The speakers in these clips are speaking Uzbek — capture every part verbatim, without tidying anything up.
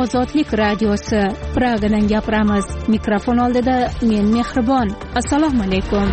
Ozodlik radiosi Pragadan gapiramiz. Mikrofon oldida men Mehribon. Assalomu alaykum.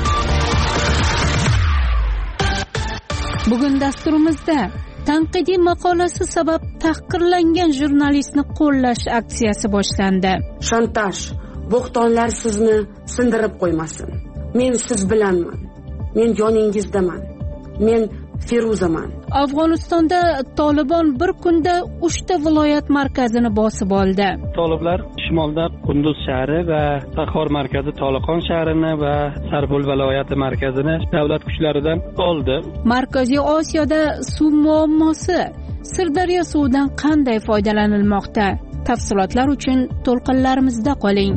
Bugun dasturimizda tanqidiy maqolasi sabab tahqirlangan jurnalistni qo'llash aksiyasi boshlandi. Shantaj, bo'xtonlar sizni sindirib qo'ymasin. Men siz bilanman. Men yoningizdaman. Men Feruzaman. Afg'onistonda Tolibon bir kunda uchta viloyat markazini bosib oldi. Toliblar shimolda Qunduz shahri va Taxor markazi Toliqon shahrini va Sarpul viloyati markazini davlat kuchlaridan oldi. Markaziy Osiyoda suv muammosi. Sirdaryo suvidan qanday foydalanilmoqda? Tafsilotlar uchun to'lqinlarimizda qoling.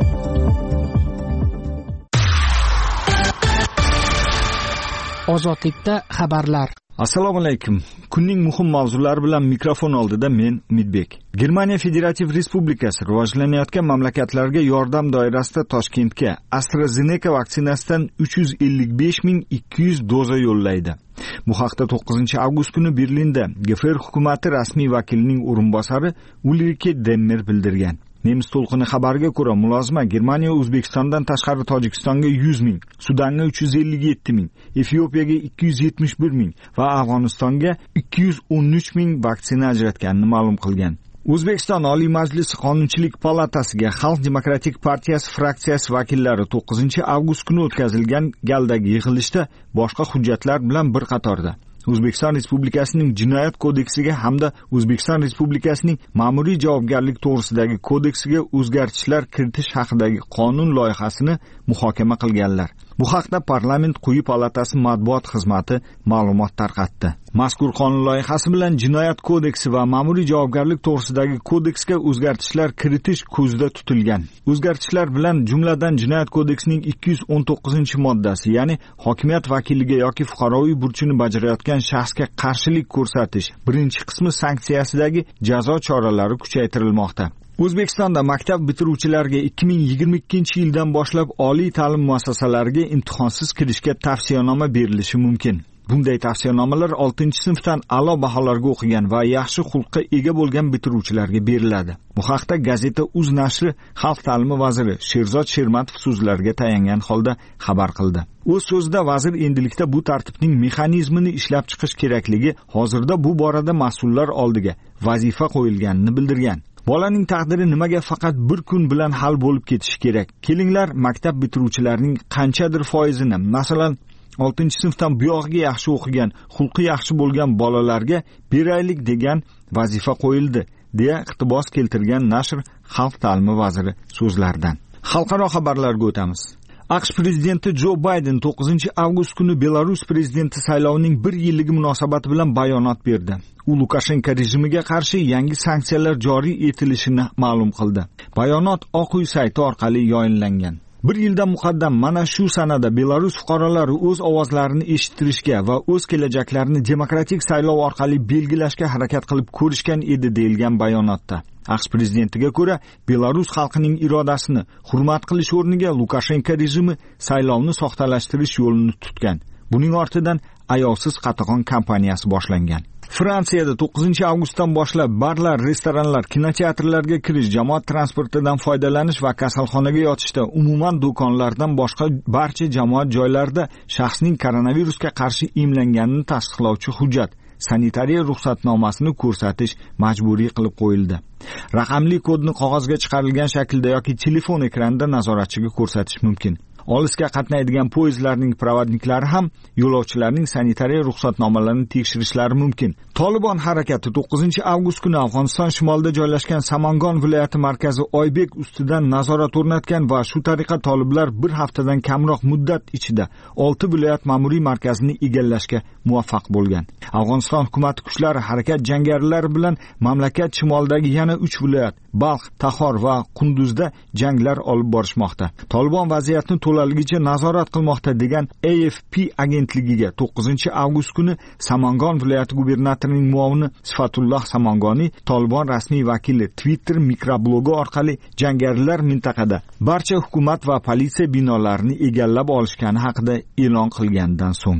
Ozodlikda xabarlar. Assalomu alaykum. Kunning muhim mavzulari bilan mikrofon oldida men Umidbek. Germaniya Federativ Respublikasi rivojlanayotgan mamlakatlarga yordam doirasida Toshkentga AstraZeneca vaksinasidan uch yuz ellik besh ming ikki yuz doza yo'llaydi. Bu haqda to'qqizinchi avgust kuni Berlinda G F R hukumati rasmiy vakilining o'rinbosari Ulrike Demmer bildirgan. Nemis to'lqini xabariga ko'ra, mulozima Germaniya O'zbekistondan tashqari Tojikistonga yuz ming, Sudanga uch yuz ellik yetti ming, Efiopiyaga ikki yuz yetmish bir ming va Afg'onistonga ikki yuz o'n uch ming vaksina ajratganini ma'lum qilgan. O'zbekiston Oliy Majlisi Qonunchilik palatasiga Xalq demokratik partiyasi fraksiyasi vakillari to'qqizinchi avgust kuni o'tkazilgan galdagi yig'ilishda boshqa hujjatlar bilan bir qatorda O'zbekiston Respublikasining Jinoyat kodeksiga hamda O'zbekiston Respublikasining Ma'muriy javobgarlik to'g'risidagi kodeksiga o'zgartishlar kiritish haqidagi qonun loyihasini muhokama qilganlar. Bu haqda Parlament quyi palatasi matbuot xizmati ma'lumot tarqatdi. Mazkur qonun loyihasi bilan Jinoyat kodeksi va Ma'muriy javobgarlik to'g'risidagi kodeksga o'zgartishlar kiritish ko'zda tutilgan. O'zgartishlar bilan jumladan Jinoyat kodeksining ikki yuz o'n to'qqizinchi moddasi, ya'ni hokimiyat vakiliga yoki fuqaroviy burchini bajarayotgan shaxsga qarshilik ko'rsatish birinchi qismi sanksiyasidagi jazo choralari kuchaytirilmoqda. O'zbekistonda maktab bitiruvchilariga ikki ming yigirma ikkinchi yildan boshlab oliy ta'lim muassasalariga imtihonsiz kirishga tavsiyanoma berilishi mumkin. Bunday tavsiyanomalar oltinchi sinfdan a'lo baholarga o'qigan va yaxshi xulqqa ega bo'lgan bitiruvchilarga beriladi. Bu haqda gazeta Uz nashri Xalq ta'limi vaziri Sherzod Shermatov so'zlariga tayangan holda xabar qildi. O'z so'zida vazir endilikda bu tartibning mexanizmini ishlab chiqish kerakligi, hozirda bu borada mas'ullar oldiga vazifa qo'yilganini bildirgan. Bolaning taqdiri nimaga faqat bir kun bilan hal bo'lib ketishi kerak? Kelinglar, maktab bitiruvchilarining qanchadir foizini, masalan, oltinchi sinfdan buyog'iga yaxshi o'qigan, xulqi yaxshi bo'lgan bolalarga beraylik degan vazifa qo'yildi, deya iqtibos keltirgan nashr Xalq ta'limi vaziri so'zlaridan. Xalqaro xabarlarga o'tamiz. AQSh prezidenti Jo Bayden to'qqizinchi avgust kuni Belarus prezidenti saylovining bir yilligi munosabati bilan bayonot berdi. U Lukashenko rejimiga qarshi yangi sanksiyalar joriy etilishini ma'lum qildi. Bayonot Oq uy sayti orqali yoyinlangan. Bir yildan muqaddam mana shu sanada Belarus fuqarolari o'z ovozlarini eshittirishga va o'z kelajaklarini demokratik saylov orqali belgilashga harakat qilib ko'rishgan edi, deyilgan bayonotda. AQSh prezidentiga ko'ra, Belarus xalqining irodasini hurmat qilish o'rniga Lukashenko rejimi saylovni soxtalashtirish yo'lini tutgan. Buning ortidan ayovsiz qatag'on kampaniyasi boshlangan. Fransiyada to'qqizinchi avgustdan boshlab barlar, restoranlar, kinoteatrlarga kirish, jamoat transportidan foydalanish va kasalxonaga yotishda, umuman do'konlardan boshqa barcha jamoat joylarida shaxsning koronavirusga qarshi emlanganini tasdiqlovchi hujjat, sanitariya ruxsatnomasini ko'rsatish majburiy qilib qo'yildi. Raqamli kodni qog'ozga chiqarilgan shaklda yoki telefon ekranida nazoratchiga ko'rsatish mumkin. Olisga qatnaydigan poyezdlarning provodniklari ham yo'lovchilarning sanitariya ruxsatnomalarini tekshirishlari mumkin. Tolibon harakati to'qqizinchi avgust kuni Afg'oniston shimolida joylashgan Samangon viloyati markazi Oybek ustidan nazorat o'rnatgan va shu tariqa toliblar bir haftadan kamroq muddat ichida olti viloyat ma'muriy markazini egallashga muvaffaq bo'lgan. Afg'oniston hukumat kuchlari harakat jangarilari bilan mamlakat shimolidagi yana uch viloyat, Balx, Taxor va Qunduzda janglar olib borishmoqda. Tolibon vaziyatni to'laligicha nazorat qilmoqda degan A F P agentligiga to'qqizinchi avgust kuni Samangon viloyati gubernatorining muovini Sifatulloh Samangoni Tolibon rasmiy vakili Twitter mikroblogi orqali jangarilar mintaqada barcha hukumat va politsiya binolarini egallab olishgani haqida e'lon qilgandan so'ng.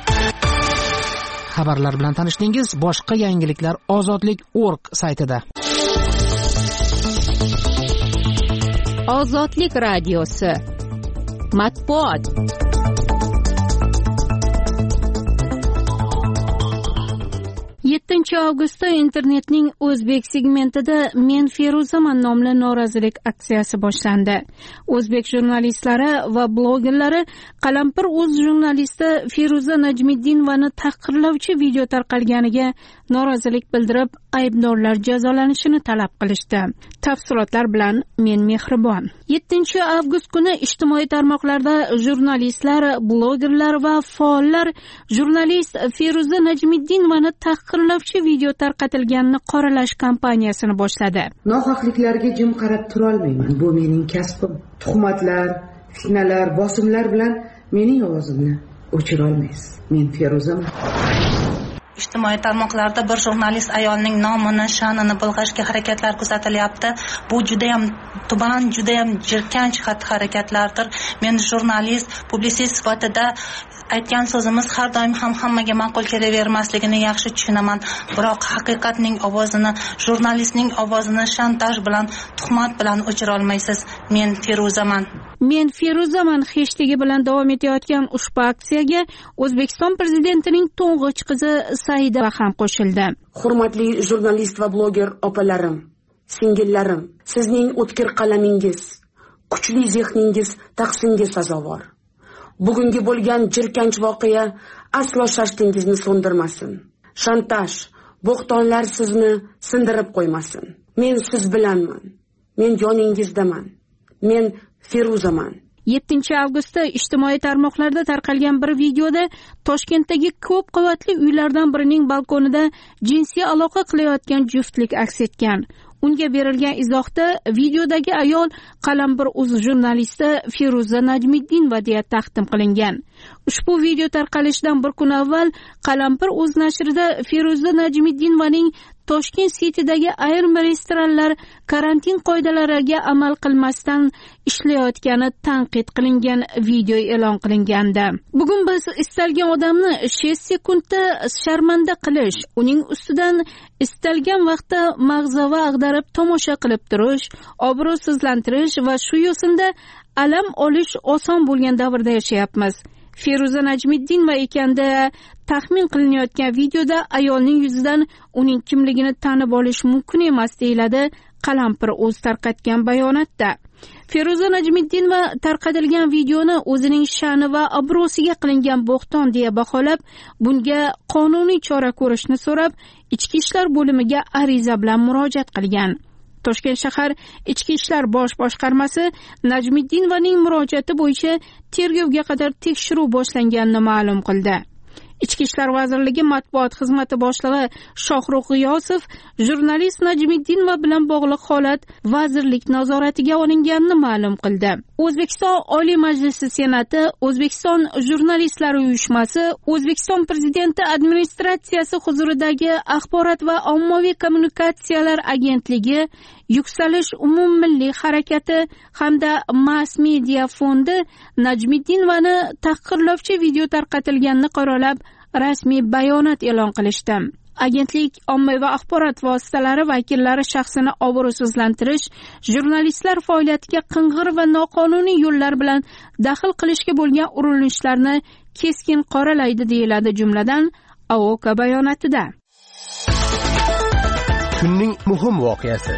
Xabarlar bilan tanishdingiz. Boshqa yangiliklar ozodlik nokta org saytida. Ozodlik radiosi matbuot. yettinchi avgustda internetning o'zbek segmentida Men Feruzaman nomli norozilik aksiyasi boshlandi. O'zbek jurnalistlari va blogerlari Qalampir o'z jurnalisti Feruza Najmiddinovaning tahqirlovchi video tarqalganiga norozilik bildirib, aybdorlar jazolanishini talab qilishdi. Tafsilotlar bilan Men Mehribon. yettinchi avgust kuni ijtimoiy tarmoqlarda jurnalistlar, blogerlar va faollar jurnalist Feruza Najmiddinovaning tahqirlovchi video tarqatilganini qoralash kampaniyasini boshladi. Nohaqliklarga jim qarab tura olmayman. Bu mening kasbim. Tuhmatlar, fitnalar, bosimlar bilan mening ovozimni o'chira olmaysiz. Men Feruzaman. Ijtimoiy tarmoqlarda bir jurnalist ayolning nomini, sha'nini bulg'ashga harakatlar kuzatilyapti. Bu juda ham tuban, juda ham jirkanch xatti-harakatlardir. Men jurnalist, publisist sifatida aytgan so'zimiz har doim ham hammaga ma'qul kelavermasligini yaxshi tushunaman. Biroq haqiqatning ovozini, jurnalistning ovozini shantaj bilan, tuhmat bilan o'chira olmaysiz. Men Feruzaman. Men Feruzaman hashtagi bilan davom etayotgan ushbu aksiyaga O'zbekiston prezidentining to'ng'ich qizi Saida ham qo'shildi. Hurmatli jurnalist va bloger opalarim, singillarim, sizning o'tkir qalamingiz, kuchli zehningiz tahsinga sazovor. Bugungi bo'lgan jirkanch voqea aslo shashtingizni so'ndirmasin. Shantaj, bo'xtonlar sizni sindirib qo'ymasin. Men siz bilanman. Men yoningizdaman. Men Feruzaman. yettinchi avgustda ijtimoiy tarmoqlarda tarqalgan bir videoda Toshkentdagi ko'p qavatli uylardan birining balkonida jinsiy aloqa qilayotgan juftlik aks etgan. Unga berilgan izohda videodagi ayol Qalampir o'z jurnalisti Feruza Najmiddinova deya taqdim qilingan. Ushbu video tarqalishidan bir kun avval Qalampir o'z nashrida Feruza Najmiddinovaning Toshkent City'dagi ayrim restoranlar karantin qoidalariga amal qilmasdan ishlayotgani tanqid qilingan video e'lon qilingandi. Bugun biz istalgan odamni besh sekundda sharmanda qilish, uning ustidan istalgan vaqtda mag'zava ag'darib tomosha qilib turish, obro'sizlantirish va shu yo'sinda alam olish oson bo'lgan davrda yashayapmiz. Feruza Najmiddinova ekanda taxmin qilinayotgan videoda ayolning yuzidan uning kimligini tanib olish mumkin emas deyiladi Qalampir o'z tarqatgan bayonotda. Feruza Najmiddinova tarqatilgan videoni o'zining sha'ni va obro'siga qilingan bo'xton deya baholab, bunga qonuniy chora ko'rishni so'rab, Ichki ishlar bo'limiga ariza bilan murojaat qilgan. Toshkent shahar Ichki ishlar bosh boshqarmasi Najmiddinovaning murojaati bo'yicha tergovga qadar tekshiruv boshlanganini ma'lum qildi. Ichki ishlar vazirligi matbuot xizmati boshlig'i Shohruh G'iyosov jurnalist Najmiddinova bilan bog'liq holat vazirlik nazoratiga olinganini ma'lum qildi. O'zbekiston Oliy Majlisi Senati, O'zbekiston Jurnalistlar uyushmasi, O'zbekiston Prezidenti administratsiyasi huzuridagi Axborot va ommaviy kommunikatsiyalar agentligi, Yuksalish umummilliy harakati hamda Mass Media fondi Najmiddinovani tahqirlovchi video tarqatilganini qoralab rasmiy bayonot e'lon qilishdi. Agentlik ommaviy axborot vositalari vakillari shaxsini obro'sizlantirish, jurnalistlar faoliyatiga qing'ir va noqonuniy yo'llar bilan daxl qilishga bo'lgan urinishlarni keskin qoralaydi deyiladi jumladan A O K bayonotida. Kunning muhim voqeasi.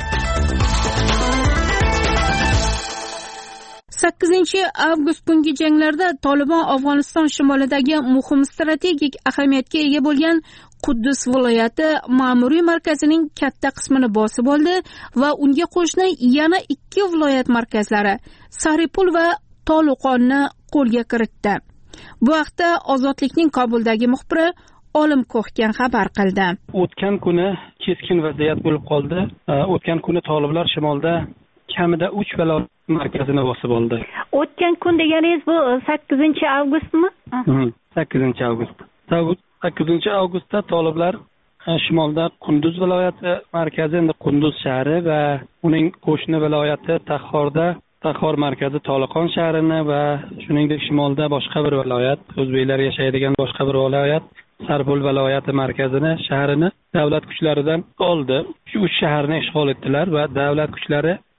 sakkizinchi avgust kungi janglarda Tolibon Afg'oniston shimolidagi muhim strategik ahamiyatga ega bo'lgan Quddus viloyati ma'muriy markazining katta qismini bosib oldi va unga qo'shni yana ikki viloyat markazlari Saripul va Toluqonni qo'lga kiritdi. Bu haqda Ozodlikning Kobuldagi muxbiri Olim Ko'xgan xabar qildi. O'tgan kuni keskin vaziyat bo'lib qoldi. O'tgan kuni toliblar shimolda kamida uch viloyat markazini bosib oldi. O'tgan kun deganingiz bu sakkizinchi avgustmi? sakkizinchi avgust. sakkizinchi avgustda toliblar shimolda Qunduz viloyati markazi, endi Qunduz shahri va uning qo'shni viloyati Taxxorda Taxxor markazi Toliqon shahrini va shuningdek shimolda boshqa bir viloyat, o'zbeklar yashaydigan boshqa bir viloyat Sarpul viloyati markazini, shahrini davlat kuchlaridan oldi. Shu uch shaharni ishg'ol etdilar va davlat kuchlari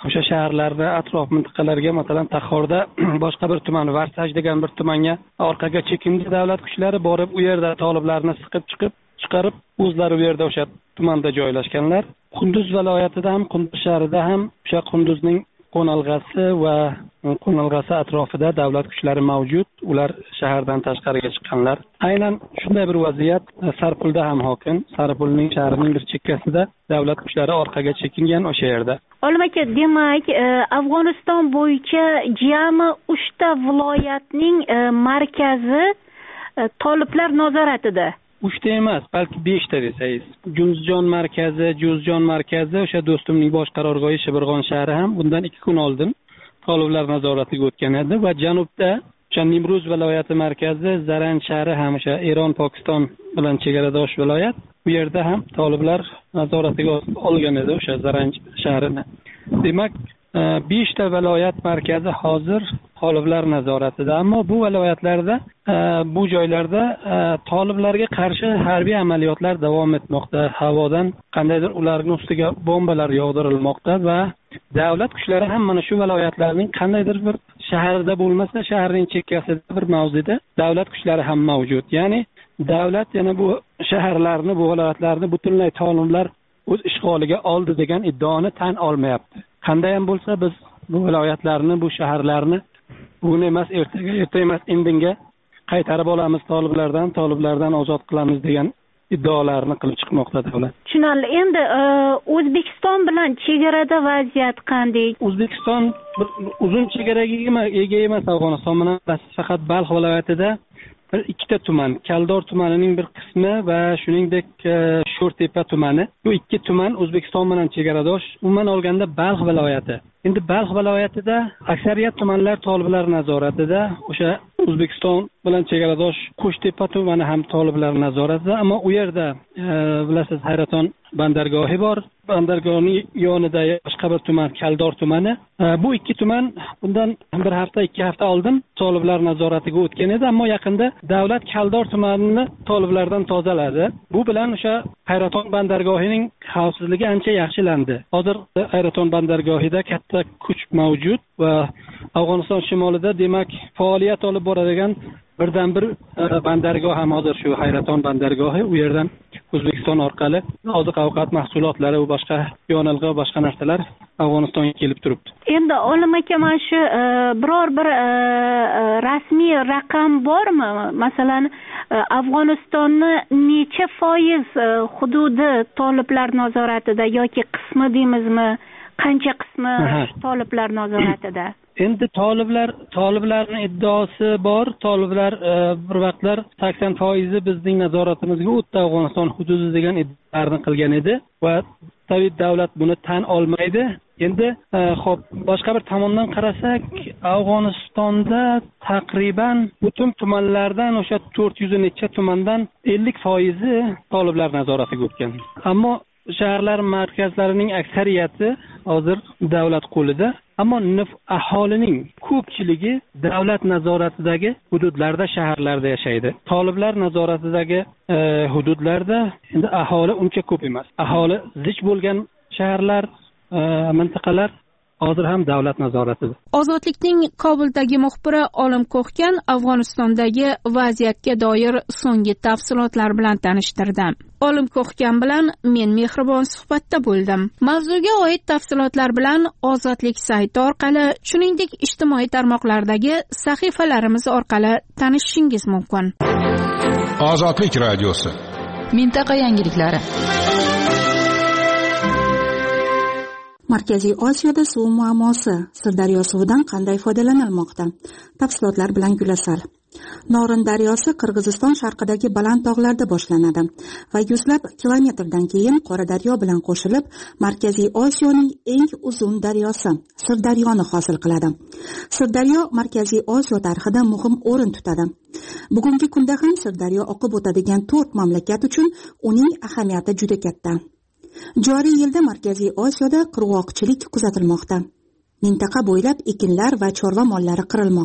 o'sha shaharlarda atrof mintaqalarga, masalan Taxorda boshqa bir tuman, Varsaj degan bir tumanga orqaga chekindi davlat kuchlari borib, u yerda toliblarni siqib chiqib chiqarib, o'zlari u yerda o'sha tumanda joylashganlar. Qunduz viloyatida ham, Qunduz shahrida ham o'sha Qunduzning qo'nalg'asi va qo'nalg'asi atrofida davlat kuchlari mavjud. Ular shahardan tashqariga chiqqanlar. Aynan shunday bir vaziyat Sarpulda ham hokim. Sarpulning shahrining bir chekkasida davlat kuchlari orqaga chekingan o'sha yerda. Olim aka, demak, Afg'oniston bo'yicha jami uchta viloyatning markazi toliblar nazoratida. Uchta emas, balki beshta desangiz. Juzjon markazi, Juzjon markazi, o'sha do'stimning bosh qarorgohi Shibirg'on shahri ham bundan ikki kun oldin toliblar nazoratiga o'tgan edi va janubda o'sha Nimruz viloyati markazi Zaran shahri ham o'sha Eron Pokiston bilan chegaradosh viloyat. Bu yerda ham toliblar nazoratiga olgan edi o'sha Zaran shahrini. Demak, beshta viloyat markazi hozir toliblar nazoratida, ammo bu viloyatlarda, bu joylarda toliblarga qarshi harbiy amaliyotlar davom etmoqda. Havodan qandaydir ularning ustiga bombalar yog'dirilmoqda va davlat kuchlari ham mana shu viloyatlarning qandaydir bir shaharda bo'lmasa, shaharning chekkasida bir mavzida davlat kuchlari ham mavjud. Ya'ni davlat yana bu shaharlarni, bu viloyatlarni butunlay toliblar o'z ishg'oliga oldi degan iddaoni tan olmayapti. Qanday ham bo'lsa, biz bu viloyatlarni, bu shaharlarni bugun emas, ertaga, erta emas, indinga qaytarib olamiz toliblardan, toliblardan ozod qilamiz degan iddaolarni qilib chiqmoqda davlat. Tushunarli. Endi O'zbekiston bilan chegarada vaziyat qanday? O'zbekiston uzun chegaraga ega emas Afg'oniston bilan, faqat Balx viloyatida bir ikkita tuman, Kaldor tumanining bir qismi va shuningdek Sho'rtepa tumani. Bu ikki tuman O'zbekiston bilan chegaradosh. Umuman olganda Balx viloyati. Endi Balx viloyatida aksariyat tumanlar toliblar nazoratida, o'sha O'zbekiston bilan chegaradosh Qo'shtepa tumani ham toliblar nazoratida, ammo u yerda bilasiz Hayraton bandargohi bor. Bandargohning yonida boshqa bir tuman, Kaldor tumani. Bu ikki tuman bundan bir hafta, ikki hafta oldin toliblar nazoratiga o'tgan edi, ammo yaqinda davlat Kaldor tumanini toliblardan tozaladi. Bu bilan o'sha Hayraton bandargohining xavfsizligi ancha yaxshilandi. Hozir Hayraton bandargohida katta kuch mavjud va Afg'oniston shimolida, demak, faoliyat olib boradigan birdan bir bandargoh ham hozir shu Hayraton bandargohi. U yerdan O'zbekiston orqali oziq-ovqat mahsulotlari va boshqa yonilg'i va boshqa narsalar Afg'onistonga kelib turibdi. Endi olim aka, mana shu biror bir rasmiy raqam bormi? Masalan, Afg'onistonni necha foiz hududi toliblar nazoratida yoki qismi deymizmi? Qancha qismi toliblar nazoratida? Endi toliblar, toliblarning iddaosi bor. Toliblar bir vaqtlar sakson foizi bizning nazoratimizga o'tdi Afg'oniston hududi degan iddalarni qilgan edi va tabiiy davlat buni tan olmaydi. Endi xo'p, boshqa bir tomondan qarasak, Afg'onistonda taqriban butun tumanlardan o'sha to'rt yuz necha tumandan ellik foizi toliblar nazoratiga o'tgan. Ammo shaharlar markazlarining aksariyati hozir davlat qo'lida, ammo aholining ko'pchiligi davlat nazoratidagi hududlarda, shaharlarda yashaydi. Toliblar nazoratidagi e, hududlarda endi aholi uncha ko'p emas. Aholi zich bo'lgan shaharlar, e, mintaqalar hozir ham davlat nazoratida. Ozodlikning Kobuldagi muxbiri Olim Ko'xkan Afg'onistondagi vaziyatga doir so'nggi tafsilotlar bilan tanishtirdi. Olim Ko'xkan bilan men mehribon suhbatda bo'ldim. Mavzuga oid tafsilotlar bilan Ozodlik sayti orqali, shuningdek ijtimoiy tarmoqlardagi sahifalarimiz orqali tanishishingiz mumkin. Ozodlik radiosi. Mintaqa yangiliklari. Markaziy Osiyoda suv muammosi. Sirdaryo suvidan qanday foydalanilmoqda? Tafsilotlar bilan Gulasal. Norin daryosi Qirg'iziston sharqidagi baland tog'larda boshlanadi va yuzlab kilometrdan keyin Qora daryo bilan qo'shilib, Markaziy Osiyoning eng uzun daryosi Sirdaryoni hosil qiladi. Sirdaryo Markaziy Osiyo tarixida muhim o'rin tutadi. Bugungi kunda ham Sirdaryo oqib o'tadigan to'rt mamlakat uchun uning ahamiyati juda katta. Joriy yilda Markaziy Osiyoda qirg'oqchilik kuzatilmoqda. Mintaqa bo'ylab ekinlar va chorva mollari qirilmoqda.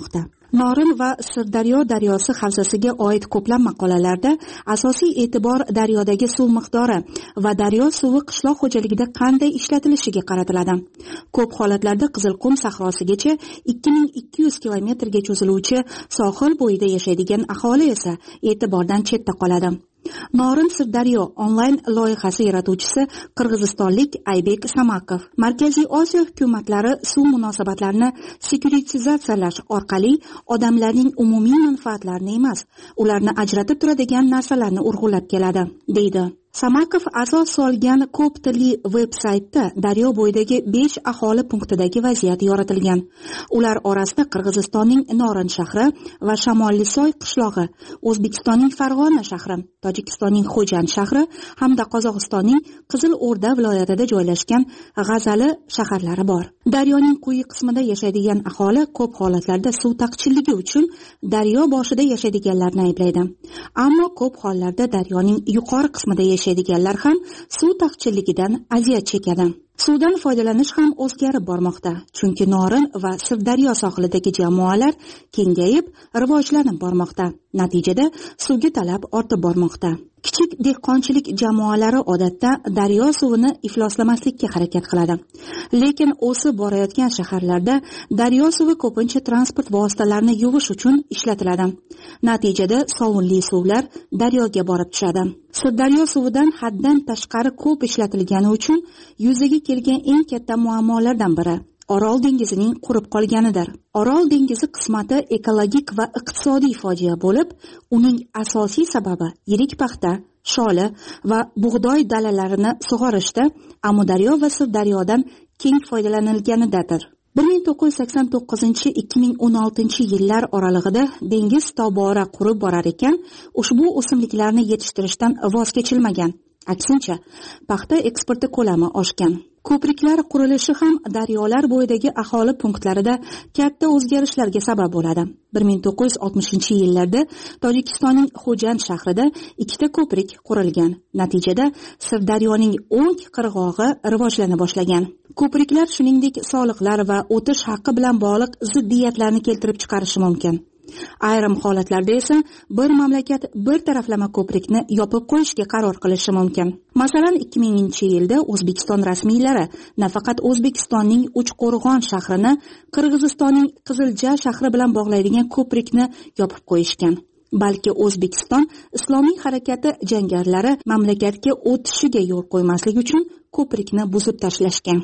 Norin va Sirdaryo daryosi havzasiga oid ko'plab maqolalarda asosiy e'tibor daryodagi suv miqdori va daryo suvi qishloq xo'jaligida qanday ishlatilishiga qaratiladi. Ko'p holatlarda Qizilqum sahrosigacha ikki ming ikki yuz kilometrga cho'ziluvchi sohil bo'yida yashaydigan aholi esa e'tibordan chetda qoladi. Norin Sirdaryo onlayn loyihasi yaratuvchisi qirg'izistonlik Aybek Samakov Markaziy Osiyo hukumatlari suv munosabatlarini sekuritizatsiyalash orqali odamlarning umumiy manfaatlarini emas, ularni ajratib turadigan narsalarni urg'ulab keladi, deydi. Samakov asos solgan ko'p tilli veb-saytda daryo bo'yidagi besh aholi punktidagi vaziyat yoritilgan. Ular orasida Qirg'izistonning Norin shahri va Shamollisoy qishlog'i, O'zbekistonning Farg'ona shahri, Tojikistonning Xo'jand shahri hamda Qozog'istonning Qizil O'rda viloyatida joylashgan G'azali shaharlari bor. Daryoning quyi qismida yashaydigan aholi ko'p holatlarda suv taqchilligi uchun daryo boshida yashaydiganlarni ayblaydi. Ammo ko'p hollarda daryoning yuqori qismida yashaydiganlar ham suv taqchilligidan aziyat chekadi. Suvdan foydalanish ham o'zgarib bormoqda, chunki Norin va Sirdaryo sohilidagi jamoalar kengayib, rivojlanib bormoqda. Natijada suvga talab ortib bormoqda. Kichik dehqonchilik jamoalari odatda daryo suvini ifloslamaslikka harakat qiladi. Lekin o'sib borayotgan shaharlarda daryo suvi ko'pincha transport vositalarini yuvish uchun ishlatiladi. Natijada sovunli suvlar daryoga borib tushadi. Sirdaryo suvidan haddan tashqari ko'p ishlatilgani uchun yuzaga kelgan eng katta muammolardan biri Orol dengizining qurib qolganidir. Orol dengizi qismati ekologik va iqtisodiy fojia bo'lib, uning asosiy sababi yirik paxta, sholi va bug'doy dalalarini sug'orishda Amudaryo va Sirdaryodan keng foydalanilganidadir. bir ming to'qqiz yuz sakson to'qqizinchi - ikki ming o'n oltinchi yillar oralig'ida dengiz tobora qurib borar ekan, ushbu o'simliklarni yetishtirishdan voz kechilmagan. Aksincha, paxta eksporti ko'lami oshgan. Ko'priklar qurilishi ham daryolar bo'yidagi aholi punktlarida katta o'zgarishlarga sabab bo'ladi. bir ming to'qqiz yuz oltmishinchi yillarda Tojikistonning Xo'jand shahrida ikkita ko'prik qurilgan. Natijada Sirdaryoning o'ng qirg'og'i rivojlana boshlagan. Ko'priklar shuningdek soliqlar va o'tish haqqi bilan bog'liq ziddiyatlarni keltirib chiqarishi mumkin. Ayrim holatlarda esa bir mamlakat bir taraflama ko'prikni yopib qo'yishga qaror qilishi mumkin. Masalan, ikki minginchi yilda O'zbekiston rasmiylari nafaqat O'zbekistonning Uchqo'rg'on shahrini Qirg'izistonning Qizilja shahri bilan bog'laydigan ko'prikni yopib qo'yishgan. Balki O'zbekiston Islomiy harakati jangarilari mamlakatga o'tishiga yo'l qo'ymaslik uchun ko'prikni buzib tashlashgan.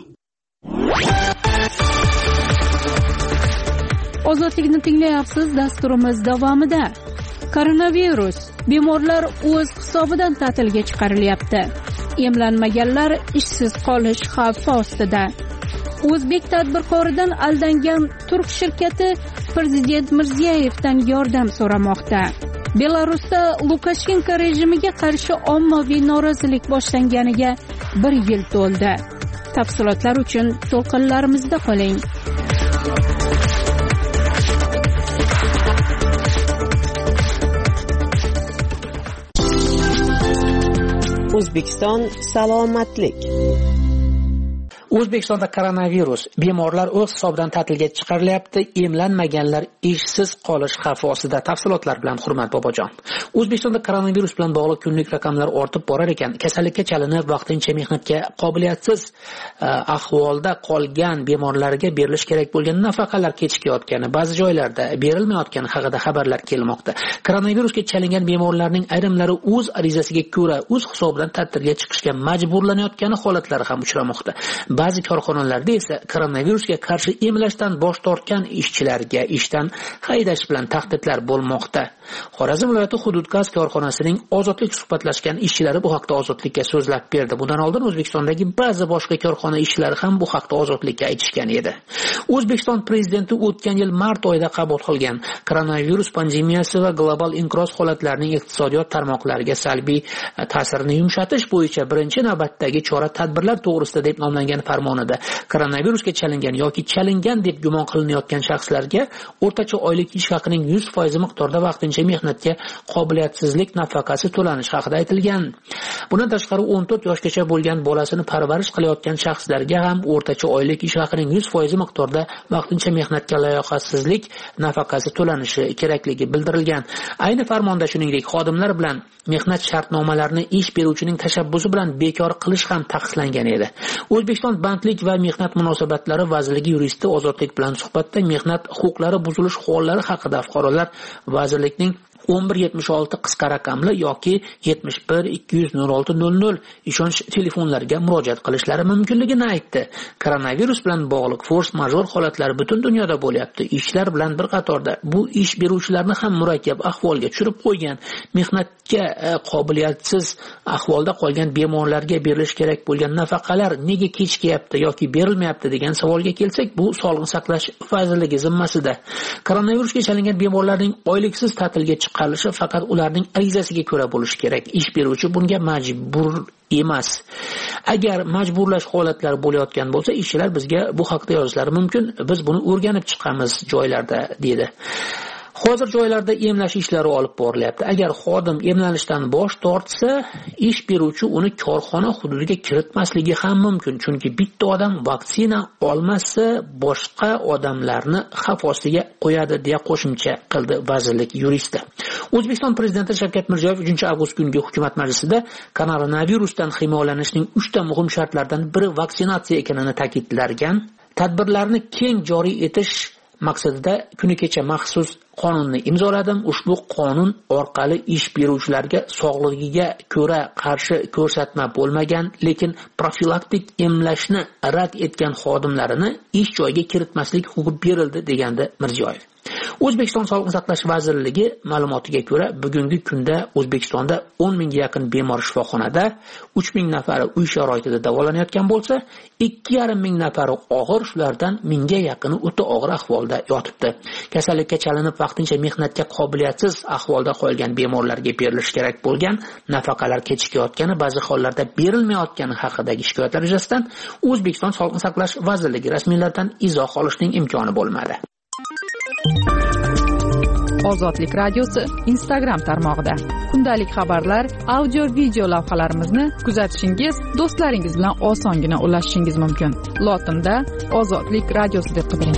Ozodlikni tinglayapsiz. Dasturimiz davomida koronavirus bemorlar o'z hisobidan ta'tilga chiqarilyapti. Emlanmaganlar ishsiz qolish xavfi ostida. O'zbek tadbirkoridan aldangan turk shirkati prezident Mirziyevdan yordam so'ramoqda. Belarusda Lukashenko rejimiga qarshi ommaviy norozilik boshlanganiga bir yil to'ldi. Tafsilotlar uchun to'lqinlarimizda qoling. O'zbekiston salomatlik. O'zbekistonda koronavirus bemorlar o'z hisobidan ta'tilga chiqarilyapti. Emlanmaganlar ishsiz qolish xavfi ostida. Tafsilotlar bilan Hurmat Bobojon. O'zbekistonda koronavirus bilan bog'liq kunlik raqamlar ortib borar ekan, kasallikka chalinib vaqtincha mehnatga qobiliyatsiz ahvolda qolgan bemorlarga berilish kerak bo'lgan nafaqalar kechikayotgani, ba'zi joylarda berilmayotgani haqida xabarlar kelmoqda. Koronavirusga chalingan bemorlarning ayrimlari o'z arizasiga ko'ra o'z hisobidan ta'tilga chiqishga majburlanayotgani holatlari ham uchramoqda. Ba'zi korxonalarda esa koronavirusga qarshi emlashdan bosh tortgan ishchilarga ishdan haydash bilan tahdidlar bo'lmoqda. Xorazm viloyati Hudud gaz korxonasining Ozodlik suhbatlashgan ishchilari bu haqda Ozodlikka so'zlab berdi. Bundan oldin O'zbekistondagi ba'zi boshqa korxona ishchilari ham bu haqda Ozodlikka aytishgan edi. O'zbekiston prezidenti o'tgan yil mart oyida qabul qilgan koronavirus pandemiyasi va global inqiroz holatlarining iqtisodiyot tarmoqlariga salbiy ta'sirini yumshatish bo'yicha birinchi navbatdagi chora-tadbirlar to'g'risida deb nomlangan farmonida koronavirusga chalingan yoki chalingan deb gumon qilinayotgan shaxslarga o'rtacha oylik ish haqining yuz foizi miqdorda vaqtincha mehnatga qobiliyatsizlik nafaqasi to'lanishi haqida aytilgan. Bundan tashqari o'n to'rt yoshgacha bo'lgan bolasini parvarish qilayotgan shaxslarga ham o'rtacha oylik ish haqining yuz foizi miqdorda vaqtincha mehnatga layoqatsizlik nafaqasi to'lanishi kerakligi bildirilgan. Ayni farmonda shuningdek xodimlar bilan mehnat shartnomalarini ish beruvchining tashabbusi bilan bekor qilish ham taqiqlangan edi. O'zbekiston bandlik va mehnat munosabatlari vazirligi yuristi Ozodlik bilan suhbatda mehnat huquqlari buzilish hollari haqida fuqarolar vazirlikning o'n bir yetmish olti qisqa raqamli yoki yetmish bir ikki yuz nol olti nol nol ishonch telefonlariga murojaat qilishlari mumkinligini aytdi. Koronavirus bilan bog'liq force major holatlari butun dunyoda bo'lyapti. Ishlar bilan bir qatorda bu ish beruvchilarni ham murakkab ahvolga tushirib qo'ygan. Mehnatga qobiliyatsiz ahvolda qolgan bemorlarga berilish kerak bo'lgan nafaqalar nega kechikyapti yoki berilmayapti degan savolga kelsak, bu Sog'liqni saqlash vazirligi zimmasida. Koronavirusga chalingan bemorlarning oyliksiz ta'tilga chiqarilishi faqat ularning arizasiga ko'ra bo'lishi kerak. Ish beruvchi bunga majbur emas. Agar majburlash holatlari bo'layotgan bo'lsa, ishchilar bizga bu haqda yozishlari mumkin. Biz buni o'rganib chiqamiz joylarda, dedi. Hozir joylarda emlash ishlari olib borilyapti. Agar xodim emlanishdan bosh tortsa, ish beruvchi uni korxona hududiga kiritmasligi ham mumkin. Chunki bitta odam vaksina olmasa, boshqa odamlarni xavf ostiga qo'yadi, deya qo'shimcha qildi vazirlik yuristi. O'zbekiston prezidenti Shavkat Mirziyoyev uchinchi avgust kungi hukumat majlisida koronavirusdan himoyalanishning uchta muhim shartlaridan biri vaksinatsiya ekanini ta'kidlagan. Tadbirlarni keng joriy etish maqsadida kuni kecha maxsus qonunni imzoladim. Ushbu qonun orqali ish beruvchilarga sog'lig'iga ko'ra qarshi ko'rsatma bo'lmagan, lekin profilaktik emlashni rad etgan xodimlarini ish joyiga kiritmaslik huquqi berildi, degandi Mirziyoyev. O'zbekiston Sog'liqni saqlash vazirligi ma'lumotiga ko'ra, bugungi kunda O'zbekistonda o'n mingga yaqin bemor shifoxonada, uch ming nafari uy sharoitida davolanayotgan bo'lsa, ikki yarim ming nafari og'ir, shulardan mingga yaqini o'ta og'ir ahvolda yotibdi. Kasallikka chalinib vaqtincha mehnatga qobiliyatsiz ahvolda qolgan bemorlarga berilish kerak bo'lgan nafaqalar kechikayotgani, ba'zi hollarda berilmayotgani haqidagi shikoyatlar yuzasidan O'zbekiston Sog'liqni saqlash vazirligi rasmiylaridan izoh olishning imkoni bo'lmadi. Ozodlik radiosi Instagram tarmog'ida kundalik xabarlar, audio video lavhalarimizni kuzatishingiz, do'stlaringiz bilan osongina ulashishingiz mumkin. Lotinda Ozodlik radiosi deb qidiring.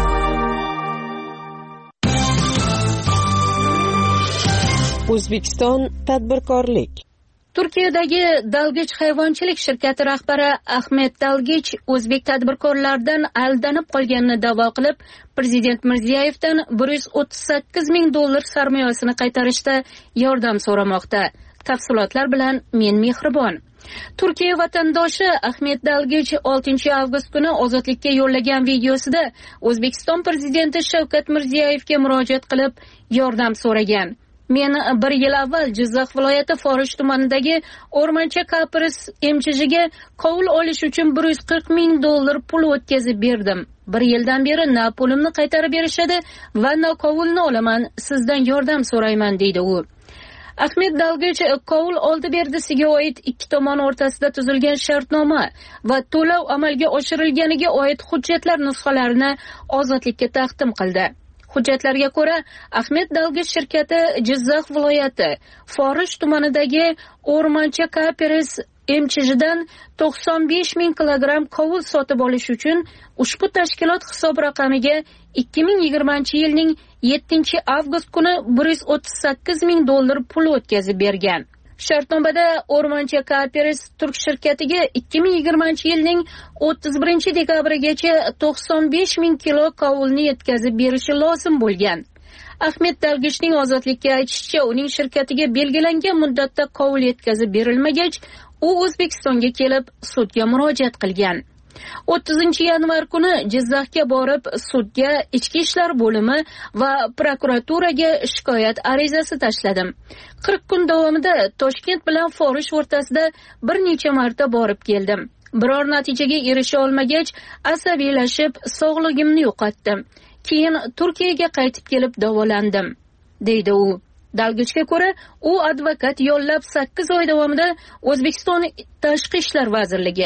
O'zbekiston tadbirkorlik. Turkiyadagi Dalgich hayvonchilik shirkati rahbari Ahmet Dalgich o'zbek tadbirkorlaridan aldanib qolganini da'vo qilib, Prezident Mirziyoyevdan bir yuz o'ttiz sakkiz ming dollar sarmoyasini qaytarishda yordam so'ramoqda. Tafsilotlar bilan men Mehribon. Turkiya vatandoshi Ahmet Dalgich oltinchi avgust kuni Ozodlikka yo'llagan videosida O'zbekiston prezidenti Shavkat Mirziyoyevga murojaat qilib yordam so'ragan. Men bir yil avval Jizzax viloyati Forish tumanidagi O'rmoncha Kapris M C J'ga qovul olish uchun bir yuz qirq ming dollar pul o'tkazib berdim. Bir yildan beri na pulimni qaytarib berishadi va na qovulni olaman. Sizdan yordam so'rayman, deydi u. Ahmet Dalgich qovul oldi berdisiga oid ikki tomon o'rtasida tuzilgan shartnoma va to'lov amalga oshirilganiga oid hujjatlar nusxalarini Ozodlikka taqdim qildi. Hujjatlarga ko'ra, Ahmet Dalgich shirkati Jizzax viloyati Forish tumanidagi O'rmoncha Kapris M C J'dan to'qson besh ming kilogramm qovul sotib olish uchun ushbu tashkilot hisob raqamiga ikki ming yigirmanchi yilning yettinchi avgust kuni bir yuz o'ttiz sakkiz ming dollar pul o'tkazib bergan. Shartnomada O'rmoncha Kapris Turk shirkatiga ikki ming yigirmanchi yilning o'ttiz birinchi dekabrigacha to'qson besh ming kilo qovulni yetkazib berishi lozim bo'lgan. Ahmet Dalgichning Ozodlikka aytishicha, uning shirkatiga belgilangan muddatda qovul yetkazib berilmagach, u O'zbekistonga kelib sudga murojaat qilgan. o'ttizinchi yanvar kuni Jizzaxga borib sudga, ichki ishlar bo'limi va prokuraturaga shikoyat arizasi tashladim. qirq kun davomida Toshkent bilan Forish o'rtasida bir necha marta borib keldim. Biror natijaga erisha olmagach, asabiylashib sog'lig'imni yo'qotdim. Keyin Turkiyaga qaytib kelib davolandim, deydi u. Dalgichga ko'ra, u advokat yollab sakkiz oy davomida O'zbekiston Tashqi ishlar vazirligi,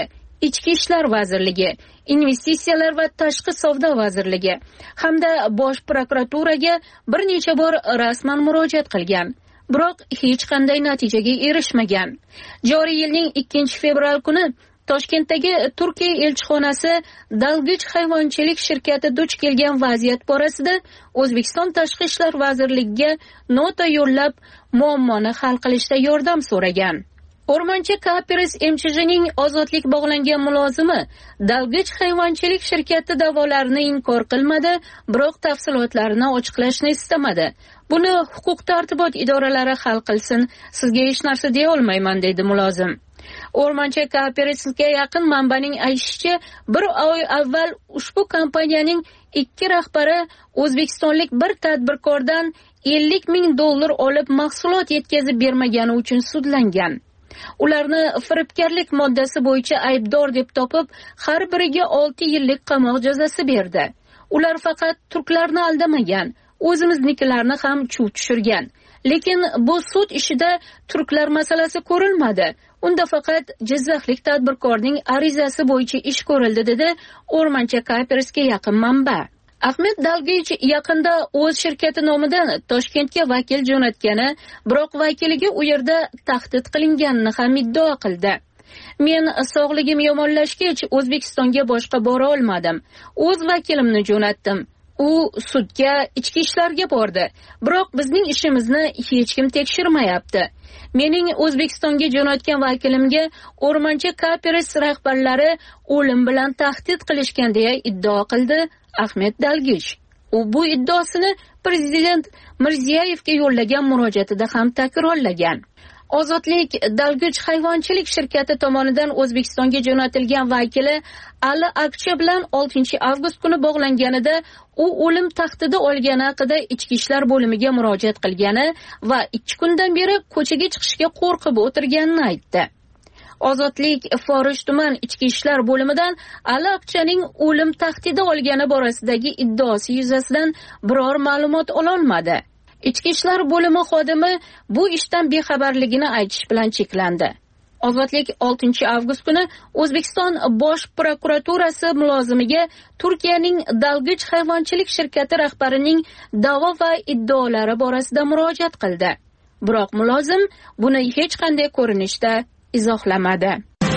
Ichki ishlar vazirligi, investitsiyalar va tashqi savdo vazirligi hamda bosh prokuraturaga bir necha bor rasman murojaat qilgan. Biroq hech qanday natijaga erishmagan. Joriy yilning ikkinchi fevral kuni Toshkentdagi Turkiya elchixonasi dalgich hayvonchilik shirkati duch kelgan vaziyat borasida O'zbekiston Tashqi ishlar vazirligiga nota yo'llab, muammoni hal qilishda yordam so'ragan. O'rmonchi Kaaperis M Ch Jning ozodlik bog'langan mulozimi dalgich hayvonchilik shirkati da'volarini inkor qilmadi, biroq tafsilotlarini ochiqlashni istamadi. Buni huquq-tartibot idoralari hal qilsin, sizga hech narsa deya olmayman, dedi mulozim. O'rmonchi Kaaperisga yaqin manbaning aytishicha, bir oy avval ushbu kompaniyaning ikki rahbari o'zbekistonlik bir tadbirkordan ellik ming dollar olib mahsulot yetkazib bermagani uchun sudlangan. Ularni firibgarlik moddasi bo'yicha aybdor deb topib, har biriga olti yillik qamoq jazosi berdi. Ular faqat turklarni aldamagan, o'zimiznikilarni ham chuv tushirgan. Lekin bu sud ishida turklar masalasi ko'rilmadi. Unda faqat jizzaxlik tadbirkorning arizasi bo'yicha ish ko'rildi, dedi O'rmonchi Kaaperisga yaqin manba. Ahmed Dalgich yaqinda o'z shirkati nomidan Toshkentga vakil jo'natgani, biroq vakiliga u yerda tahdid qilinganini ham iddao qildi. Men sog'ligim yomonlashgach O'zbekistonga boshqa bora olmadim. O'z vakilimni jo'natdim. U sudga, ichki ishlarga bordi. Biroq bizning ishimizni hech kim tekshirmayapti. Mening O'zbekistonga jo'natgan vakilimga O'rmonchi Kaaperis rahbarlari o'lim bilan tahdid qilishgan deya iddao qildi Ahmed Dalgich. U bu iddaosini prezident Mirziyoyevga yo'llagan murojaatida ham takrorlagan. Ozodlik dalgich hayvonchilik shirkati tomonidan O'zbekistonga jo'natilgan vakili Ali Akcha bilan oltinchi avgust kuni bog'langanida u o'lim tahdidi olgani haqida ichki ishlar bo'limiga murojaat qilgani va ikki kundan beri ko'chaga chiqishga qo'rqib o'tirganini aytdi. Ozodlik Forish tuman ichki ishlar bo'limidan Ali Akchaning o'lim tahdidi olgani borasidagi iddaosi yuzasidan biror ma'lumot ololmadi. Ichki ishlar bo'limi xodimi bu ishdan bexabarligini aytish bilan cheklandi. Ozodlik oltinchi avgust kuni O'zbekiston bosh prokuraturasi mulozimiga Turkiyaning dalgich hayvonchilik shirkati rahbarining da'vo va iddaolari borasida murojaat qildi. Biroq mulozim buni hech qanday ko'rinishda izohlamadi.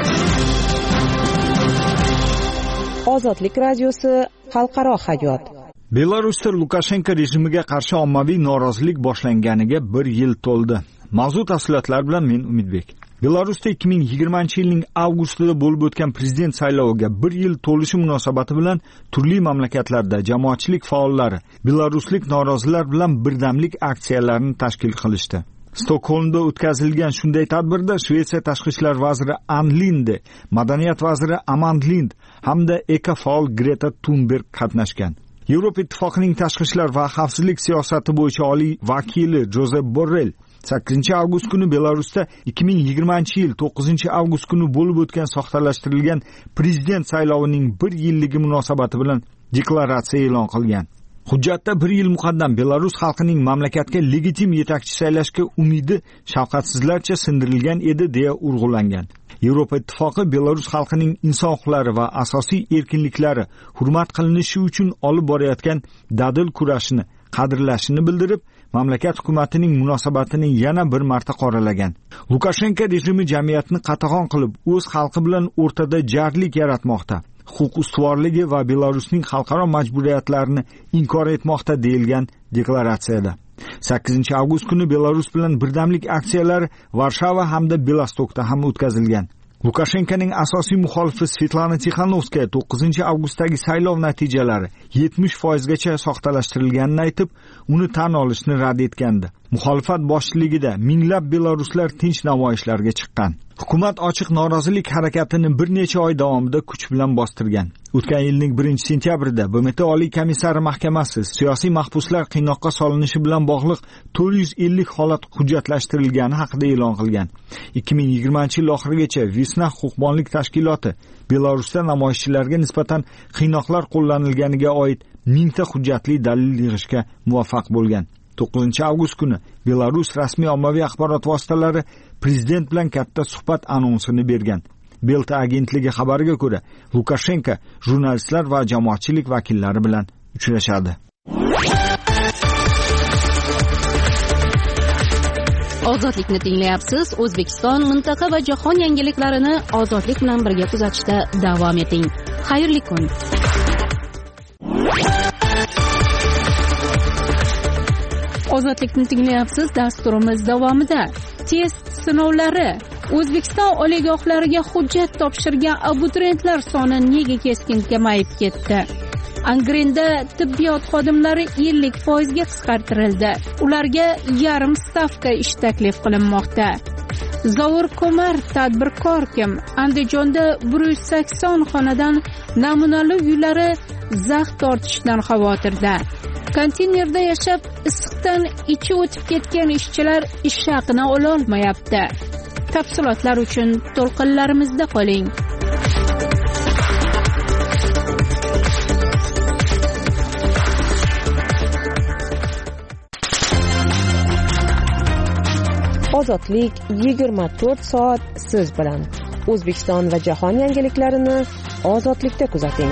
Ozodlik radiosi xalqaro hayot. Belarusda Lukashenko rejimiga qarshi ommaviy norozilik boshlanganiga bir yil to'ldi. Mavzu tafsilotlar bilan men Umidbek. Belarusda ikki ming yigirmanchi yilning avgustida bo'lib o'tgan prezident sayloviga bir yil to'lishi munosabati bilan turli mamlakatlarda jamoatchilik faollari belaruslik norozilar bilan birdamlik aksiyalarini tashkil qilishdi. Stokgolmda o'tkazilgan shunday tadbirda Shvetsiya tashqi ishlar vaziri Ann Linde, madaniyat vaziri Amand Lind hamda ekofaol Greta Thunberg qatnashgan. Yevropa Ittifoqining tashqi ishlar va xavfsizlik siyosati bo'yicha oliy vakili Josep Borrell sakkizinchi avgust kuni Belarusda ikki ming yigirmanchi yil to'qqizinchi avgust kuni bo'lib o'tgan soxtalashtirilgan prezident saylovining bir yilligi munosabati bilan deklaratsiya e'lon qilgan. Hujjatda bir yil muqaddam Belarus xalqining mamlakatga legitim yetakchi saylashga umidi shafqatsizlarcha sindirilgan edi deya urg'ulangan. Yevropa Ittifoqi Belarus xalqining inson huquqlari va asosiy erkinliklari hurmat qilinishi uchun olib borayotgan dadil kurashini qadrlashini bildirib, mamlakat hukumatining munosabatini yana bir marta qoralagan. Lukashenko rejimi jamiyatni qatag'on qilib, o'z xalqi bilan o'rtada jarlik yaratmoqda. Huquq ustuvorligi va Belarusning xalqaro majburiyatlarini inkor etmoqda deyilgan deklaratsiyada. sakkizinchi avgust kuni Belarus bilan birdamlik aksiyalari Varshava hamda Belostokda ham o'tkazilgan. Lukashenkoning asosiy muxolifi Svetlana Tixanovskaya to'qqizinchi avgustdagi saylov natijalari yetmish foiz gacha soxtalashtirilganini aytib, uni tan olishni rad etgandi. Muxolifat boshchiligida minglab belaruslar tinch namoyishlarga chiqqan. Hukumat ochiq norozilik harakatini bir necha oy davomida kuch bilan bostirgan. O'tgan yilning birinchi sentyabrida B M T Oliy komissari mahkamasi siyosiy mahbuslar qiynoqqa solinishi bilan bog'liq to'rt yuz ellik holat hujjatlashtirilgani haqida e'lon qilgan. ikki ming yigirmanchi yil oxirigacha Visna huquqbonlik tashkiloti Belarusda namoyishchilarga nisbatan qiynoqlar qo'llanilganiga oid mingta hujjatli dalil yig'ishga muvaffaq bo'lgan. to'qqizinchi avgust kuni Belarus rasmiy ommaviy axborot vositalari prezident bilan katta suhbat anonsini bergan. Belta agentligi xabariga ko'ra, Lukashenko jurnalistlar va jamoatchilik vakillari bilan uchrashadi. Ozodlikni tinglayapsiz. O'zbekiston, mintaqa va jahon yangiliklarini ozodlik bilan birga kuzatishda davom eting. Xayrli kun. Ozodlikni tinglayapsiz. Dasturimiz davomida test sinovlari. O'zbekiston oliygohlariga hujjat topshirgan abituriyentlar soni nega keskin kamayib ketdi? Angrenda tibbiyot xodimlari ellik foizga qisqartirildi. Ularga yarim stavka ish taklif qilinmoqda. Zovur Komar tadbirkor kim? Andijonda bir yuz sakson xonadan namunali uylari zax tortishdan xavotirda. Konteynerda yashab issiqdan ichi o'tib ketgan ishchilar ish haqini ola olmayapti. Tafsilotlar uchun to'lqinlarimizda qoling. Ozodlik yigirma to'rt soat siz bilan. O'zbekiston va jahon yangiliklarini ozodlikda kuzating.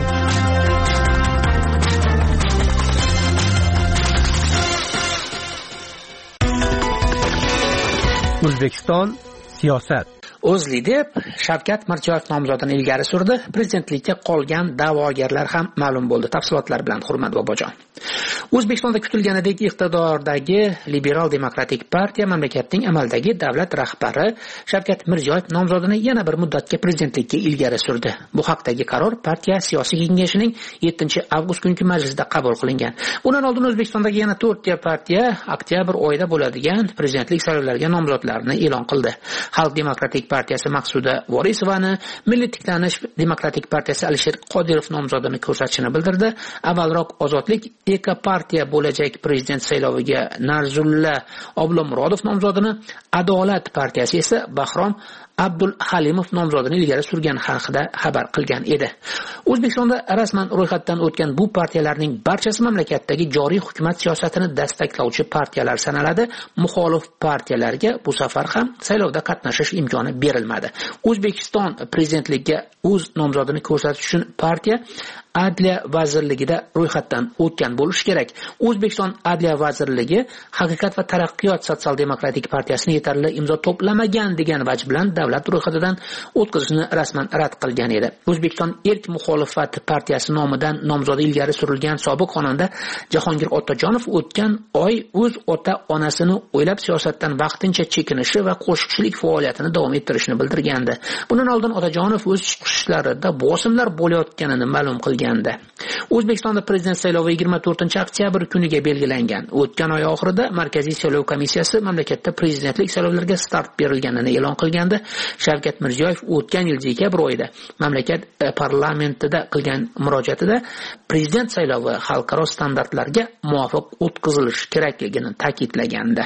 O'zbekiston siyosat. O'zLiDeP Shavkat Mirziyoyev nomzodini ilgari surdi. Prezidentlikka qolgan da'vogarlar ham ma'lum bo'ldi. Tafsilotlar bilan Hurmat Bobojon. O'zbekistonda kutilganidek iqtidordagi Liberal Demokratik partiya mamlakatning amaldagi davlat rahbari Shavkat Mirziyoyev nomzodini yana bir muddatga prezidentlikka ilgari surdi. Bu haqdagi qaror partiya siyosiy kengashining yettinchi avgust kungi majlisida qabul qilingan. Bundan oldin O'zbekistondagi yana to'rtta partiya oktyabr oyida bo'ladigan prezidentlik saylovlariga nomzodlarini e'lon qildi. Xalq Demokratik partiyasi Maqsuda Vorisovani, Milliy tiklanish demokratik partiyasi Alisher Qodirov nomzodini ko'rsatishini bildirdi. Avvalroq Ozodlik Eka partiya bo'lajak prezident sayloviga Narzulla Oblomurodov nomzodini, Adolat partiyasi esa Bahrom Abdul Halimov nomzodini ilgari surgan haqida xabar qilgan edi. O'zbekistonda rasman ro'yxatdan o'tgan bu partiyalarning barchasi mamlakatdagi joriy hukumat siyosatini dastaklovchi partiyalar sanaladi. Muxolif partiyalarga bu safar ham saylovda qatnashish imkoni berilmadi. O'zbekiston prezidentligiga o'z nomzodini ko'rsatish uchun partiya Adliya vazirligida ro'yxatdan o'tgan bo'lishi kerak. O'zbekiston Adliya vazirligi Haqiqat va taraqqiyot sotsial-demokratik partiyasini yetarli imzo to'plamagan degan vaj bilan davlat ro'yxatidan o'tkazishni rasman rad qilgan edi. O'zbekiston Erk muxolifat partiyasi nomidan nomzodi ilgari surilgan sobiq xonanda Jahongir Otajonov o'tgan oy o'z ota-onasini o'ylab siyosatdan vaqtincha chekinishi va qo'shiqchilik faoliyatini davom ettirishini bildirgandi. Bundan oldin Otajonov o'z chiqishlarida bosimlar bo'layotganini ma'lum qilgan. O'zbekistonda prezident saylovi yigirma to'rtinchi oktyabr kuniga belgilangan. O'tgan oy oxirida Markaziy saylov komissiyasi mamlakatda prezidentlik saylovlariga start berilganini e'lon qilgandi. Shavkat Mirziyoyev o'tgan yil dekabr oyida mamlakat parlamentida qilgan murojaatida prezident saylovi xalqaro standartlarga muvofiq o'tkazilishi kerakligini ta'kidlagandi.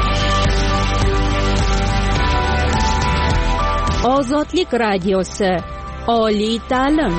Ozodlik radiosi, oliy ta'lim.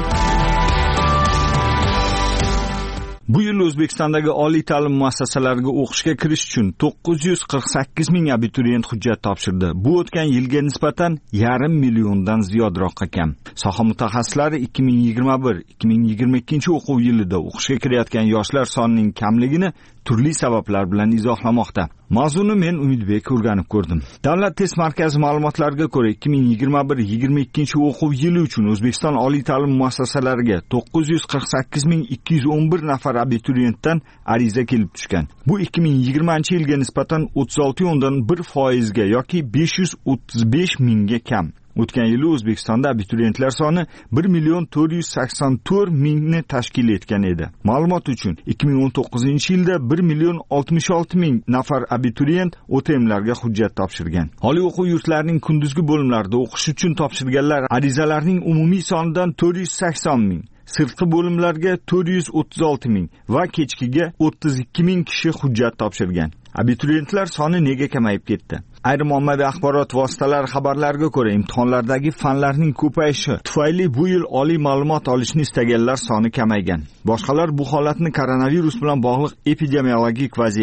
Bu yil O'zbekistondagi oliy ta'lim muassasalariga o'qishga kirish uchun to'qqiz yuz qirq sakkiz ming abituriyent hujjat topshirdi. Bu o'tgan yilga nisbatan yarim milliondan ziyodroq kam. Soha mutaxassislari ikki ming yigirma bir ikki ming yigirma ikkinchi o'quv yilida o'qishga kirayotgan yoshlar sonining kamligini turli sabablar bilan izohlamoqda. Mavzuni men Umidbek o'rganib ko'rdim. Davlat test markazi ma'lumotlariga ko'ra ikki ming yigirma bir yigirma ikkinchi o'quv yili uchun O'zbekiston oliy ta'lim muassasalariga to'qqiz yuz qirq sakkiz ming ikki yuz o'n bir nafar abituriyentdan ariza kelib tushgan. Bu ikki ming yigirmanchi yilga nisbatan o'ttiz olti o'ndan bir foizga yoki besh yuz o'ttiz besh mingga kam. O'tgan yili O'zbekistonda abituriyentlar soni bir million to'rt yuz sakson to'rt mingni tashkil etgan edi. Ma'lumot uchun ikki ming o'n to'qqizinchi yilda bir million oltmish olti ming nafar abituriyent O T M'larga hujjat topshirgan. Oliy o'quv yurtlarining kunduzgi bo'limlarida o'qish uchun topshirganlar arizalarning umumiy sonidan to'rt yuz sakson ming, sirtqi bo'limlarga to'rt yuz o'ttiz olti ming va kechkiga o'ttiz ikki ming kishi hujjat topshirgan. Abituriyentlar soni nega kamayib ketdi? Ayrim ommaviy axborot vositalari xabarlariga ko'ra, imtihonlardagi fanlarning ko'payishi tufayli bu yil oliy ma'lumot olishni istaganlar soni kamaygan. Boshqalar bu holatni koronavirus bilan bog'liq epidemiologik vaziyat,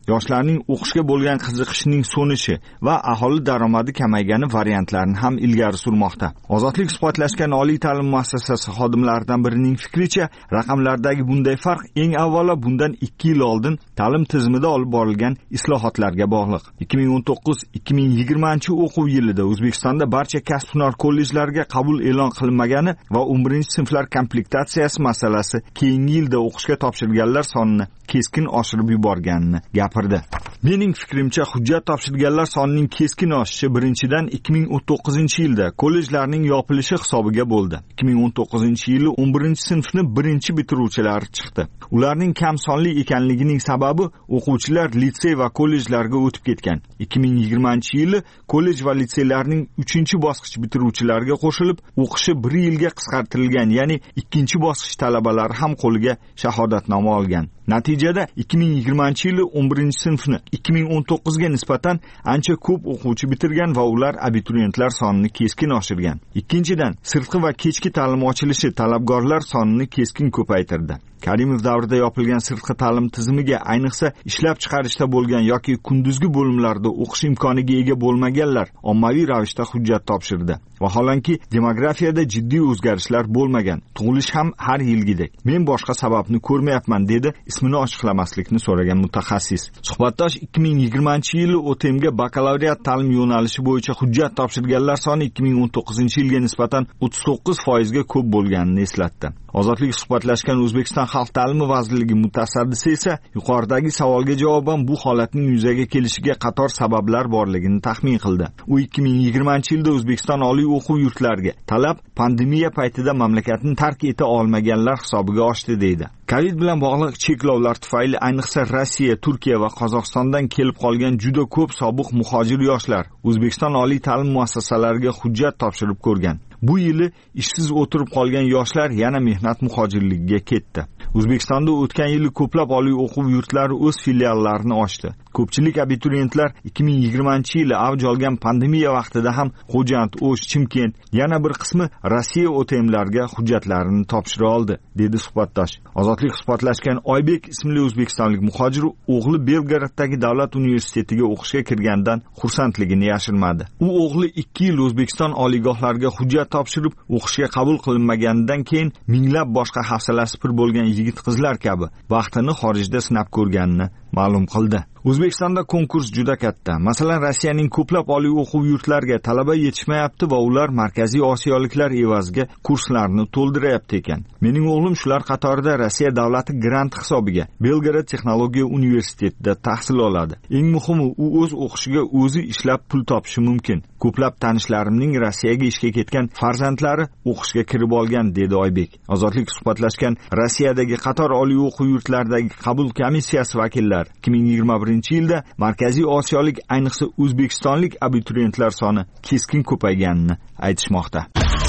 yoshlarning o'qishga bo'lgan qiziqishining so'nishi va aholi daromadi kamaygani variantlarini ham ilgari surmoqda. Ozodlik suhbatlashgan oliy ta'lim muassasasi xodimlaridan birining fikricha, raqamlardagi bunday farq eng avvalo bundan ikki yil oldin ta'lim tizimida olib borilgan islohotlarga bog'liq. ikki ming o'n to'qqiz ikki ming yigirmanchi o'quv yilida O'zbekistonda barcha kasb-hunar kollejlariga qabul e'lon qilinmagani va o'n birinchi sinflar komplektatsiyasi masalasi keyingi yilda o'qishga topshirganlar sonini keskin oshirib yuborganini gapirdi. Mening fikrimcha, hujjat topshirganlar sonining keskin oshishi birinchidan ikki ming o'n to'qqizinchi yilda kollejlarning yopilishi hisobiga bo'ldi. ikki ming o'n to'qqizinchi yili o'n birinchi sinfni birinchi bitiruvchilari chiqdi. Ularning kam sonli ekanligining sababi o'quvchilar litsey va kollejlarga o'tib ketgan. ikki ming yigirmanchi yili kollej va litseylarning uchinchi bosqich bitiruvchilariga qo'shilib, o'qishi bir yilga qisqartirilgan, ya'ni ikkinchi bosqich talabalari ham qo'liga shahodatnoma olgan. Natijada ikki ming yigirmanchi yili o'n birinchi sinfni ikki ming o'n to'qqizga nisbatan ancha ko'p o'quvchi bitirgan va ular abituriyentlar sonini keskin oshirgan. Ikkinchidan, sirtqi va kechki ta'lim ochilishi talabgorlar sonini keskin ko'paytirdi. Karimov davrida yopilgan sirtqi ta'lim tizimiga, ayniqsa ishlab chiqarishda bo'lgan yoki kunduzgi bo'limlarda o'qish imkoniga ega bo'lmaganlar ommaviy ravishda hujjat topshirdi. Vaholanki demografiyada jiddiy o'zgarishlar bo'lmagan, tug'ilish ham har yilgidek. Men boshqa sababni ko'rmayapman, dedi ismini ochiqlamaslikni so'ragan mutaxassis. Suhbatdosh ikki ming yigirmanchi yili O T Mga bakalavriat ta'lim yo'nalishi bo'yicha hujjat topshirganlar soni ikki ming o'n to'qqizinchi yilga nisbatan o'ttiz to'qqiz foizga ko'p bo'lganini eslatdi. Ozodlik suhbatlashgan O'zbekiston Xalq ta'limi vazirligi mutasaddisi esa yuqoridagi savolga javoban bu holatning yuzaga kelishiga qator sabablar borligini taxmin qildi. U ikki ming yigirmanchi yilda O'zbekiston oliy o'quv yurtlariga talab pandemiya paytida mamlakatni tark eta olmaganlar hisobiga oshdi deydi. Covid bilan bog'liq cheklovlar tufayli ayniqsa Rossiya, Turkiya va Qozog'istondan kelib qolgan juda ko'p sobiq muhojir yoshlar O'zbekiston oliy ta'lim muassasalariga hujjat topshirib ko'rgan. Bu yili ishsiz o'tirib qolgan yoshlar yana mehnat muhojirligiga ketdi. O'zbekistonda o'tgan yili ko'plab oliy o'quv yurtlari o'z filiallarini ochdi. Ko'pchilik abituriyentlar ikki ming yigirmanchi yili avj olgan pandemiya vaqtida ham Xo'jand, O'sh, Chimkent, yana bir qismi Rossiya O T Mlarga hujjatlarini topshira oldi, dedi suhbatdosh. Ozodlik suhbatlashgan Oybek ismli o'zbekistonlik muhojir o'g'li Belgraddagi davlat universitetiga o'qishga kirgandan xursandligini yashirmadi. U o'g'li ikki yil O'zbekiston oliygohlariga hujjat topshirib o'qishga qabul qilinmaganidan keyin minglab boshqa hafsalasi pir bo'lgan yigit-qizlar kabi vaqtini xorijda sinab ko'rganini ma'lum qildi. O'zbekistonda konkurs juda katta. Masalan, Rossiyaning ko'plab oliy o'quv yurtlariga talaba yetishmayapti va ular markaziy osiyoliklar evaziga kurslarni to'ldirayapti ekan. Mening o'g'lim shular qatorida Rossiya davlati grant hisobiga Belgrad texnologiya universitetida tahsil oladi. Eng muhimi, u o'z o'qishiga o'zi ishlab pul topishi mumkin. Ko'plab tanishlarimning Rossiyaga ishga ketgan farzandlari o'qishga kirib olgan, dedi Oybek. Ozodlik suhbatlashgan Rossiyadagi qator oliy o'quv yurtlaridagi qabul komissiyasi vakillari ikki ming yigirma birinchi yilda markaziy osiyolik, ayniqsa o'zbekistonlik abituriyentlar soni keskin ko'payganini aytishmoqda.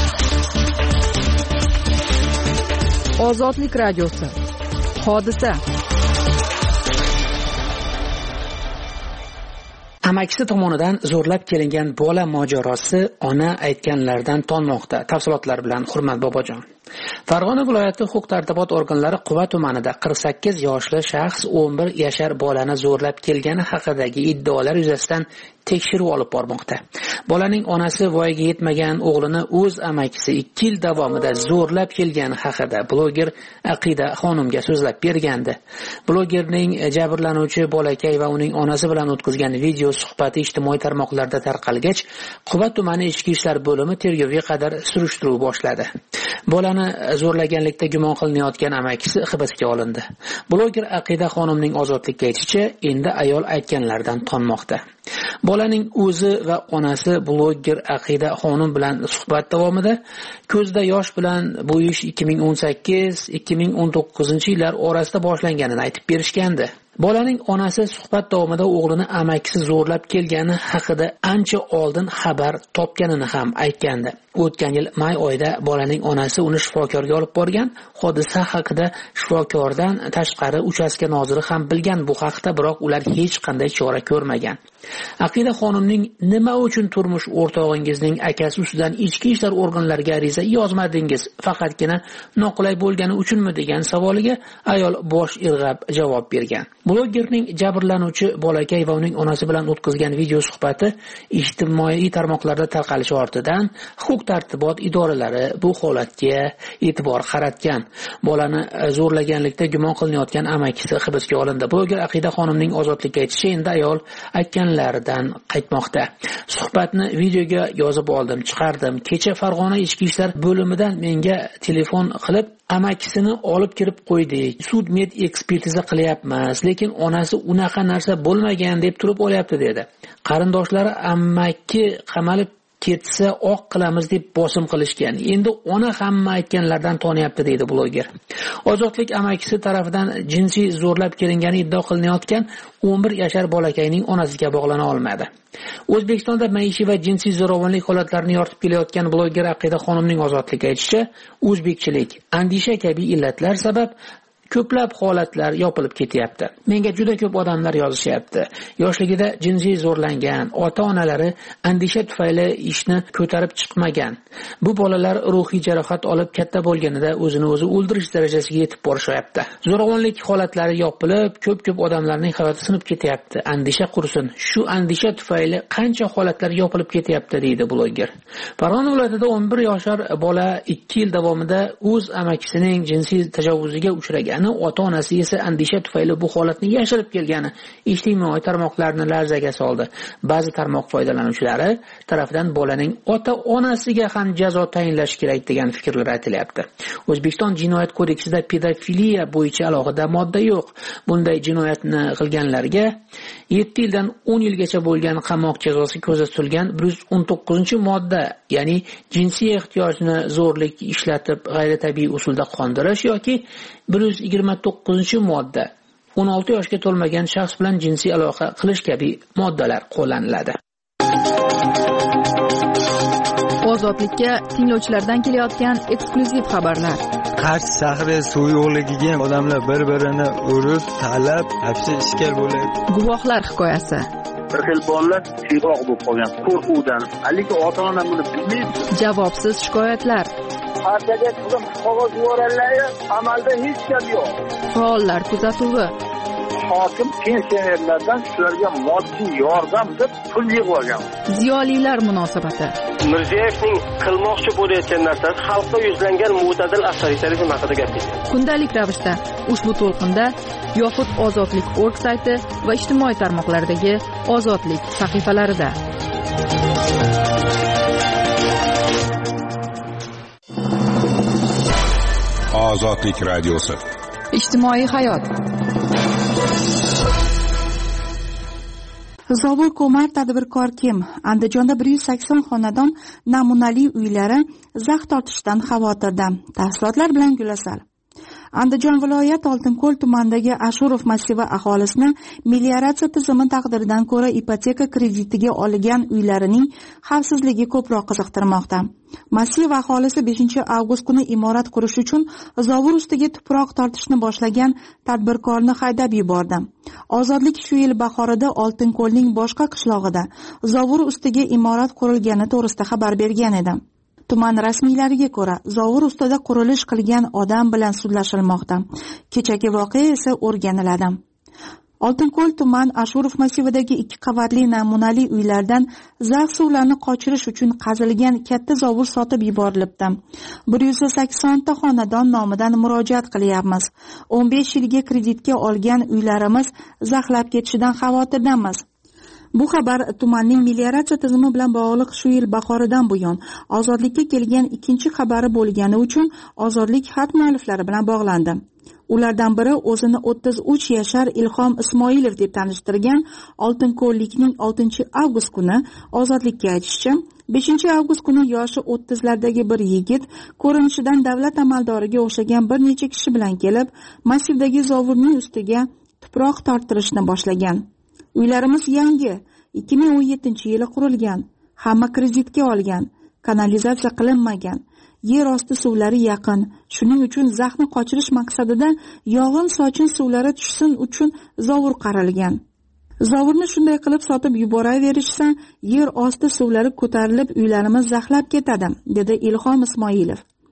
Ozodlik radiosi. Hodisa. Amakisi tomonidan zo'rlab kelingan bola mojarosi ona aytganlardan tonmoqda. Tafsilotlar bilan Hurmat Bobojon. Farg'ona viloyati huquq-tartibot organlari Quva tumanida qirq sakkiz yoshli shaxs o'n bir yashar bolani zo'rlab kelgani haqidagi iddaolar yuzasidan tekshiruv olib bormoqda. Bolaning onasi voyaga yetmagan o'g'lini o'z amakisi ikki yil davomida zo'rlab kelgani haqida bloger Aqida xonimga so'zlab bergandi. Blogerning jabrlanuvchi bolakay va uning onasi bilan o'tkazgan video suhbati ijtimoiy tarmoqlarda tarqalgach, Quva tumani ichki ishlar bo'limi tergovga qadar surishtiruv boshladi. Bolani zo'rlaganlikda gumon qilinayotgan amakisi hibsga olindi. Bloger Aqida xonimning ozodlikka aytishicha, endi ayol aytganlardan tonmoqda. Bolaning o'zi va onasi bloger Aqida xonim bilan suhbat davomida ko'zda yosh bilan bu ish ikki ming o'n sakkiz ikki ming o'n to'qqizinchi yillar orasida boshlanganini aytib berishgandi. Bolaning onasi suhbat davomida o'g'lini amakisi zo'rlab kelgani haqida ancha oldin xabar topganini ham aytgandi. O'tgan yil may oyida bolaning onasi uni shifokorga olib borgan. Hodisa haqida shifokordan tashqari uchastka noziri ham bilgan bu haqda, biroq ular hech qanday chora ko'rmagan. Aqida xonimning nima uchun turmush o'rtog'ingizning akasi ustidan ichki ishlar organlariga ariza yozmadingiz, faqatgina noqulay bo'lgani uchunmi degan savoliga ayol bosh irg'ab javob bergan. Blogerning jabrlanuvchi bolakay va uning onasi bilan o'tkazgan video suhbati ijtimoiy tarmoqlarda tarqalishi ortidan huquq-tartibot idoralari bu holatga e'tibor qaratgan. Bolani zo'rlaganlikda gumon qilinayotgan amakisi hibsga olindi. Bloger Aqida xonimning ozodlikka aytishi endi ayol aytganlaridan qaytmoqda. Suhbatni videoga yozib oldim, chiqardim. Kecha Farg'ona ichki ishlar bo'limidan menga telefon qilib, amakisini olib kirib qo'ydik. Sud med ekspertiza qilyapmiz, lekin onasi unaqa narsa bo'lmagan deb turib olyapti dedi. Qarindoshlari amaki qamalib ketsa oq qilamiz deb bosim qilishgan. Endi ona hamma aytganlardan tonyapti deydi bloger. Ozodlik amakisi tarafidan jinsiy zo'rlab kelingani iddao qilinayotgan o'n bir yashar bolakayning onasiga bog'lana olmadi. O'zbekistonda maishiy va jinsiy zo'ravonlik holatlarini yoritib kelayotgan bloger Aqida xonimning ozodlikka aytishicha, o'zbekchilik, andisha kabi illatlar sabab ko'plab holatlar yopilib ketyapti. Menga juda ko'p odamlar yozishyapti. Yoshligida jinsiy zo'rlangan, ota-onalari andisha tufayli ishni ko'tarib chiqmagan. Bu bolalar ruhiy jarohat olib katta bo'lganida o'zini o'zi o'ldirish darajasiga yetib borishyapti. Zo'ravonlik holatlari yopilib, ko'p-ko'p odamlarning hayoti sinib ketyapti. Andisha qursin. Shu andisha tufayli qancha holatlar yopilib ketyapti deydi bloger. Farg'ona viloyatida o'n bir yoshar bola ikki yil davomida o'z amakisining jinsiy tajovuzga uchragan. Ota-onasi esa andisha tufayli bu holatni yashirib kelgani ijtimoiy tarmoqlarni larzaga soldi. Ba'zi tarmoq foydalanuvchilari tomonidan bolaning ota-onasiga ham jazo tayinlash kerak degan fikrlar aytilyapti. O'zbekiston Jinoyat kodeksida pedofiliya bo'yicha alohida modda yo'q. Bunday jinoyatni qilganlarga yetti yildan o'n yilgacha bo'lgan qamoq jazosi ko'zda tutilgan bir yuz o'n to'qqizinchi modda, ya'ni jinsiy ehtiyojni zo'rlik ishlatib g'ayritabiiy usulda qondirish yoki bir yuz yigirma to'qqizinchi modda, o'n olti yoshga to'lmagan shaxs bilan jinsiy aloqa qilish kabi moddalar qo'llaniladi. Ozodlikka tinglovchilardan kelayotgan eksklyuziv xabarlar. Qarshi shahri suv yo'qligiga odamlar bir-birini urib, talab, hapsi ishkal bo'ladi. Guvohlar hikoyasi. Bir xil bolalar siyg'oq bo'lib qolgan qo'rquvdan. Haligi ota-ona buni bilmaydi. Javobsiz shikoyatlar. Partiyaga qilib qog'oz yuborganlar, amalda hech gap yo'q. Faollar kuzatuvi. Hokim pensionerlardan shularga moddiy yordam deb pul yig'ib olgan. Ziyolilar munosabati. Mirziyoyevning qilmoqchi bo'layotgan narsasi xalqqa yuzlangan mo'tadil avtoritarizm haqida gapirdi. Kundalik ravishda ushbu to'lqinda yoxud ozodlik точка org sayti va ijtimoiy tarmoqlardagi ozodlik sahifalarida. Ozodlik radiosi. Ijtimoiy hayot. Zobur Ko'mar tadbirkor kim? Andijonda bir yuz sakson xonadon namunali uylari zax tortishdan xavotirda. Tafsilotlar bilan Gulasal. Andijon viloyat Oltinko'l tumanidagi Ashurov massivi aholisini melioratsiya tizimi taqdiridan ko'ra ipoteka kreditiga olgan uylarining xavfsizligi ko'proq qiziqtirmoqda. Massiv aholisi beshinchi avgust kuni imorat qurish uchun zovur ustiga tuproq tortishni boshlagan tadbirkorni haydab yubordi. Ozodlik shu yil bahorida Oltinko'lning boshqa qishlog'ida zovur ustiga imorat qurilgani to'g'risida xabar bergan edi. Tuman rasmiylariga ko'ra, zovur ustida qurilish qilgan odam bilan sudlashilmoqda. Kechagi voqea esa o'rganiladi. Oltinko'l tuman Ashurov massividagi ikki qavatli namunali uylardan zax suvlarni qochirish uchun qazilgan katta zovur sotib yuborilibdi. bir yuz sakson ta xonadon nomidan murojaat qilyapmiz. o'n besh yilga kreditga olgan uylarimiz zaxlab ketishidan xavotirdamiz. Bu xabar tumanning melioratsiya tizimi bilan bog'liq shu yil bahoridan buyon ozodlikka kelgan ikkinchi xabari bo'lgani uchun ozodlik xat mualliflari bilan bog'landi. Ulardan biri o'zini o'ttiz uch yashar Ilhom Ismoilov deb tanishtirgan Oltinko'llikning oltinchi avgust kuni ozodlikka aytishicha, beshinchi avgust kuni yoshi o'ttizlardagi bir yigit ko'rinishidan davlat amaldoriga o'xshagan bir necha kishi bilan kelib, massivdagi zovurning ustiga tuproq torttirishni boshlagan. Uylarimiz yangi, ikki ming o'n yettinchi yili qurilgan, hamma kreditga olgan, kanalizatsiya qilinmagan, yer osti suvlari yaqin. Shuning uchun zaxni qochirish maqsadida yog'in sochin suvlari tushsin uchun zovur qarilgan. Zovurni shunday qilib sotib yuboraverishsa, yer osti suvlari ko'tarilib uylarimiz zaxlab ketadi, dedi Ilhom Ismoilov.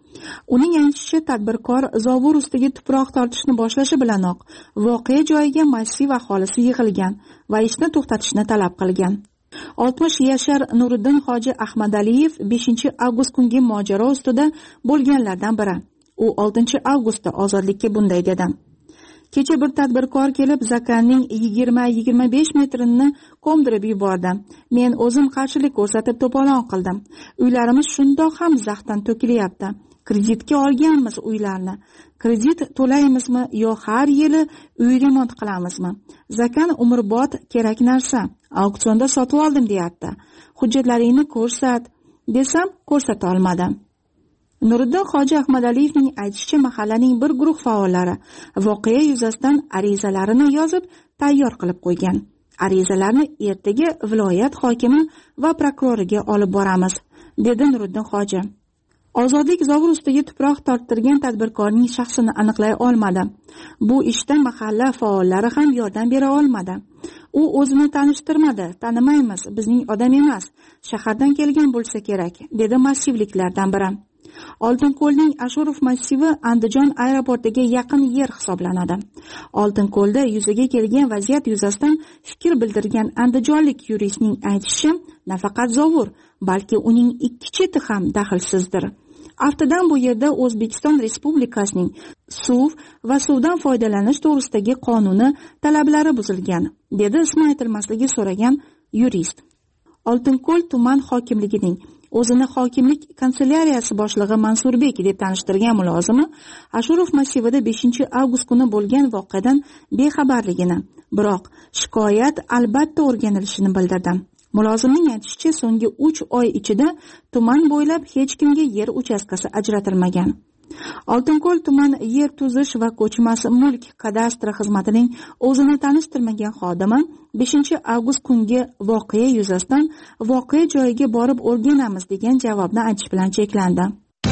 Uning aytishicha, tadbirkor zovur ustiga tuproq tortishni boshlashi bilanoq voqea joyiga massiv aholisi yig'ilgan va ishni to'xtatishni talab qilgan. oltmish yashar Nuriddin Hoji Ahmadaliyev beshinchi avgust kungi mojaro ustida bo'lganlardan biri. U oltinchi avgustda ozodlikka bunday dedi: kecha bir tadbirkor kelib zakanning yigirma yigirma besh metrini ko'mdirib yubordi. Men o'zim qarshilik ko'rsatib to'polon qildim. Uylarimiz shundoq ham zaxdan to'kilyapti. Kreditga olganmiz uylarni. Kredit to'laymizmi yo har yili uy remont qilamizmi? Zakan umrbod kerak narsa. Auksionda sotib oldim deyapti. Hujjatlaringni ko'rsat desam, ko'rsata olmadi. Nuriddin Hoji Ahmadaliyevning aytishicha, mahallaning bir guruh faollari voqea yuzasidan arizalarini yozib tayyor qilib qo'ygan. Arizalarni ertaga viloyat hokimi va prokuroriga olib boramiz, dedi Nuriddin Hoji. Ozodlik zovur ustiga tuproq torttirgan tadbirkorning shaxsini aniqlay olmadi. Bu ishda mahalla faollari ham yordam bera olmadi. U o'zini tanishtirmadi. Tanimaymiz, bizning odam emas, shahardan kelgan bo'lsa kerak, dedi massivliklardan biri. Oltinko'lning Ashurov massivi Andijon aeroportiga yaqin yer hisoblanadi. Oltinko'lda yuzaga kelgan vaziyat yuzasidan fikr bildirgan andijonlik yuristning aytishicha, nafaqat zovur, balki uning ikki cheti ham daxlsizdir. Aftidan bu yerda O'zbekiston Respublikasining suv va suvdan foydalanish to'g'risidagi qonuni talablari buzilgan, dedi ismi aytilmasligi so'ragan yurist. Oltinko'l tuman hokimligining o'zini hokimlik kanselyariyasi boshlig'i Mansurbek deb tanishtirgan mulozimi Ashurov massivida beshinchi avgust kuni bo'lgan voqeadan bexabarligini, biroq shikoyat albatta o'rganilishini bildirdi. Mulozimning aytishicha, so'nggi uch oy ichida tuman bo'ylab hech kimga yer uchastkasi ajratilmagan. Oltinko'l tuman yer tuzish va ko'chmas mulk kadastri xizmatining o'zini tanishtirmagan xodimi beshinchi avgust kungi voqea yuzasidan voqea joyiga borib o'rganamiz degan javobni aytish bilan cheklandi.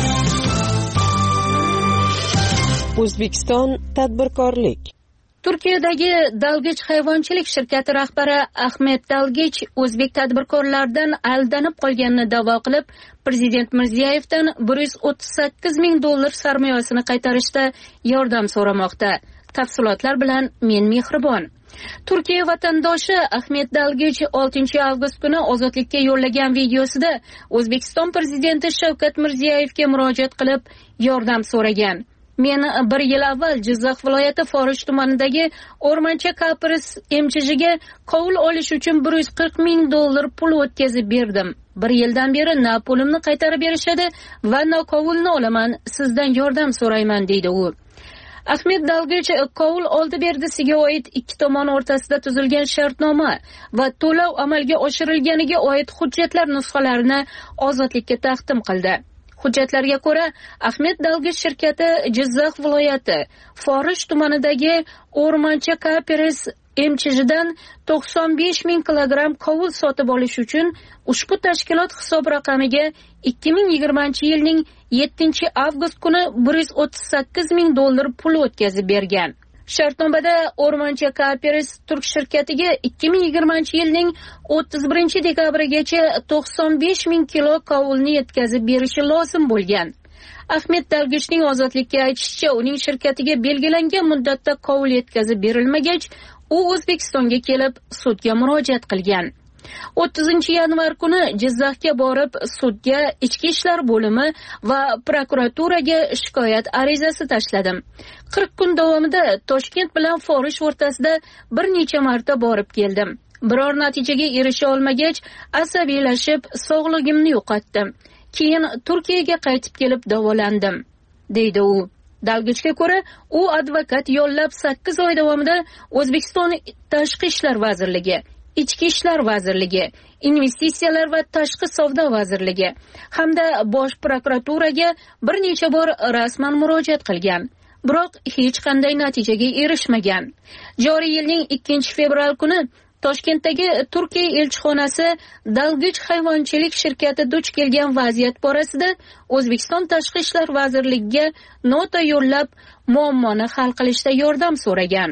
O'zbekiston tadbirkorlik. Turkiyadagi Dalgich hayvonchilik shirkati rahbari Ahmet Dalgich o'zbek tadbirkorlaridan aldanib qolganini da'vo qilib, Prezident Mirziyoyevdan bir yuz o'ttiz sakkiz ming dollar sarmoyasini qaytarishda yordam so'ramoqda. Tafsilotlar bilan men Mehribon. Turkiya vatandoshi Ahmet Dalgich oltinchi avgust kuni ozodlikka yo'llagan videosida O'zbekiston prezidenti Shavkat Mirziyoyevga murojaat qilib yordam so'ragan. Men bir yil avval Jizzax viloyati Forish tumanidagi O'rmoncha Kapris emchijiga qovul olish uchun bir yuz qirq ming dollar pul o'tkazib berdim. Bir yildan beri na pulimni qaytarib berishadi va na qovulni olaman. Sizdan yordam so'rayman, deydi u. Ahmet Dalgich qovul oldi berdisiga oid ikki tomon o'rtasida tuzilgan shartnoma va to'lov amalga oshirilganiga oid hujjatlar nusxalarini ozodlikka taqdim qildi. Hujjatlarga ko'ra, Ahmet Dalgich shirkati Jizzax viloyati Forish tumanidagi O'rmoncha Kapris emchijidan to'qson besh ming kilogramm qovul sotib olish uchun ushbu tashkilot hisob raqamiga ikki ming yigirmanchi yilning yettinchi avgust kuni bir yuz o'ttiz sakkiz ming dollar pul o'tkazib bergan. Shartnomada O'rmoncha Kapris Turk shirkatiga ikki ming yigirmanchi yilning o'ttiz birinchi dekabrigacha to'qson besh ming kilo qovulni yetkazib berishi lozim bo'lgan. Ahmet Dalgichning ozodlikka aytishicha, uning shirkatiga belgilangan muddatda qovul yetkazib berilmagach, u O'zbekistonga kelib sudga murojaat qilgan. o'ttizinchi yanvar kuni Jizzaxga borib sudga, ichki ishlar bo'limi va prokuraturaga shikoyat arizasi tashladim. qirq kun davomida Toshkent bilan Forish o'rtasida bir necha marta borib keldim. Biror natijaga erisha olmagach, asabiylashib sog'ligimni yo'qotdim. Keyin Turkiyaga qaytib kelib davolandim, deydi u. Dalgichga ko'ra, u advokat yollab sakkiz oy davomida O'zbekiston Tashqi ishlar vazirligi, Ichki ishlar vazirligi, Investitsiyalar va tashqi savdo vazirligi hamda bosh prokuraturaga bir necha bor rasman murojaat qilgan, biroq hech qanday natijaga erishmagan. Joriy yilning ikkinchi fevral kuni Toshkentdagi Turkiya elchixonasi Dalgich hayvonchilik shirkati duch kelgan vaziyat borasida O'zbekiston Tashqi ishlar vazirligiga nota yo'llab muammoni hal qilishda yordam so'ragan.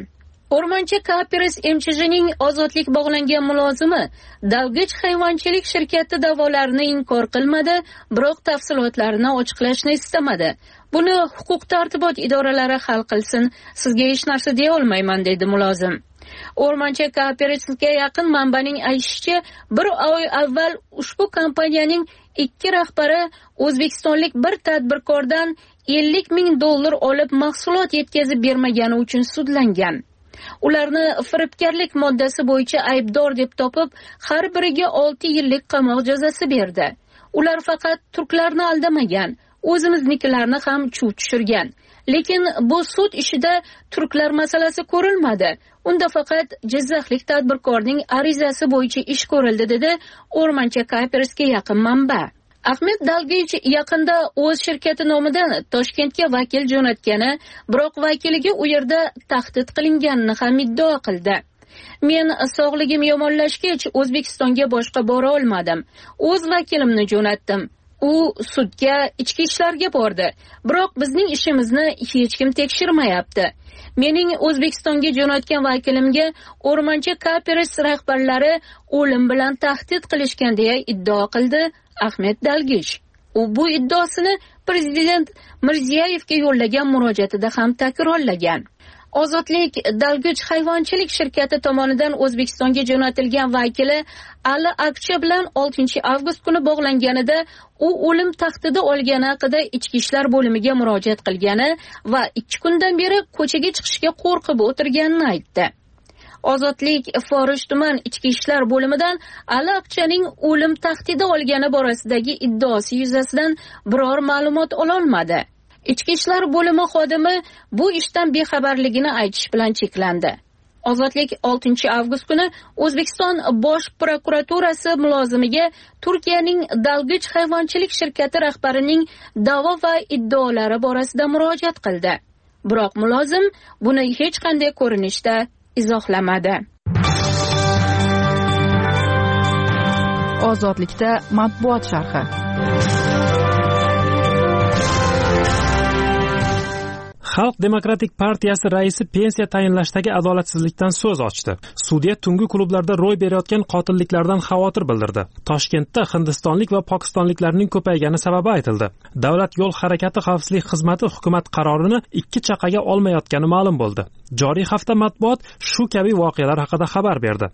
O'rmonchi Kaaperes M Ch Jning ozodlik bog'langan mulozimi Dalgich hayvonchilik shirkati da'volarini inkor qilmadi, biroq tafsilotlarini ochiqlashni istamadi. Buni huquq-tartibot idoralari hal qilsin, sizga hech narsa deya olmayman, dedi mulozim. O'rmonchi Kaaperesga yaqin manbaning aytishicha, bir oy avval ushbu kompaniyaning ikki rahbari o'zbekistonlik bir tadbirkordan ellik ming dollar olib mahsulot yetkazib bermagani uchun sudlangan. Ularni firibgarlik moddasi bo'yicha aybdor deb topib, har biriga olti yillik qamoq jazosi berdi. Ular faqat turklarni aldamagan, o'zimiznikilarni ham chuv tushirgan. Lekin bu sud ishida turklar masalasi ko'rilmadi. Unda faqat jizzaxlik tadbirkorning arizasi bo'yicha ish ko'rildi, dedi O'rmonchi Kaaperesga yaqin manba. Ahmed Dalgich yaqinda o'z shirkati nomidan Toshkentga vakil jo'natgani, biroq vakiliga u yerda tahdid qilinganini ham iddao qildi. Men sog'ligim yomonlashgach O'zbekistonga boshqa bora olmadim. O'z vakilimni jo'natdim. U sudga, ichki ishlarga bordi. Biroq bizning ishimizni hech kim tekshirmayapti. Mening O'zbekistonga jo'natgan vakilimga O'rmonchi Kaaperes rahbarlari o'lim bilan tahdid qilishgan deya iddao qildi Ahmed Dalgich. U bu iddaosini prezident Mirziyoyevga yo'llagan murojaatida ham takrorlagan. Ozodlik Dalgich hayvonchilik shirkati tomonidan O'zbekistonga jo'natilgan vakili Ali Akcha bilan oltinchi avgust kuni bog'langanida u o'lim tahdidi olgani haqida ichki ishlar bo'limiga murojaat qilgani va ikki kundan beri ko'chaga chiqishga qo'rqib o'tirganini aytdi. Ozodlik Forish tuman ichki ishlar bo'limidan Ali Akchaning o'lim tahdidi olgani borasidagi iddaosi yuzasidan biror ma'lumot ololmadi. Ichki ishlar bo'limi xodimi bu ishdan bexabarligini aytish bilan cheklandi. Ozodlik oltinchi avgust kuni O'zbekiston Bosh prokuraturasi mulozimiga Turkiyaning Dalgich hayvonchilik shirkati rahbarining da'vo va iddaolari borasida murojaat qildi. Biroq mulozim buni hech qanday ko'rinishda izohlamadi. Ozodlikda matbuot sharhi. Xalq demokratik partiyasi raisi pensiya tayinlashdagi adolatsizlikdan so'z ochdi. Sudya tungi klublarda ro'y berayotgan qotilliklardan xavotir bildirdi. Toshkentda hindistonlik va pokistonliklarning ko'paygani sababi aytildi. Davlat yo'l harakati xavfsizlik xizmati hukumat qarorini ikki chaqaga olmayotgani ma'lum bo'ldi. Joriy hafta matbuot shu kabi voqealar haqida xabar berdi.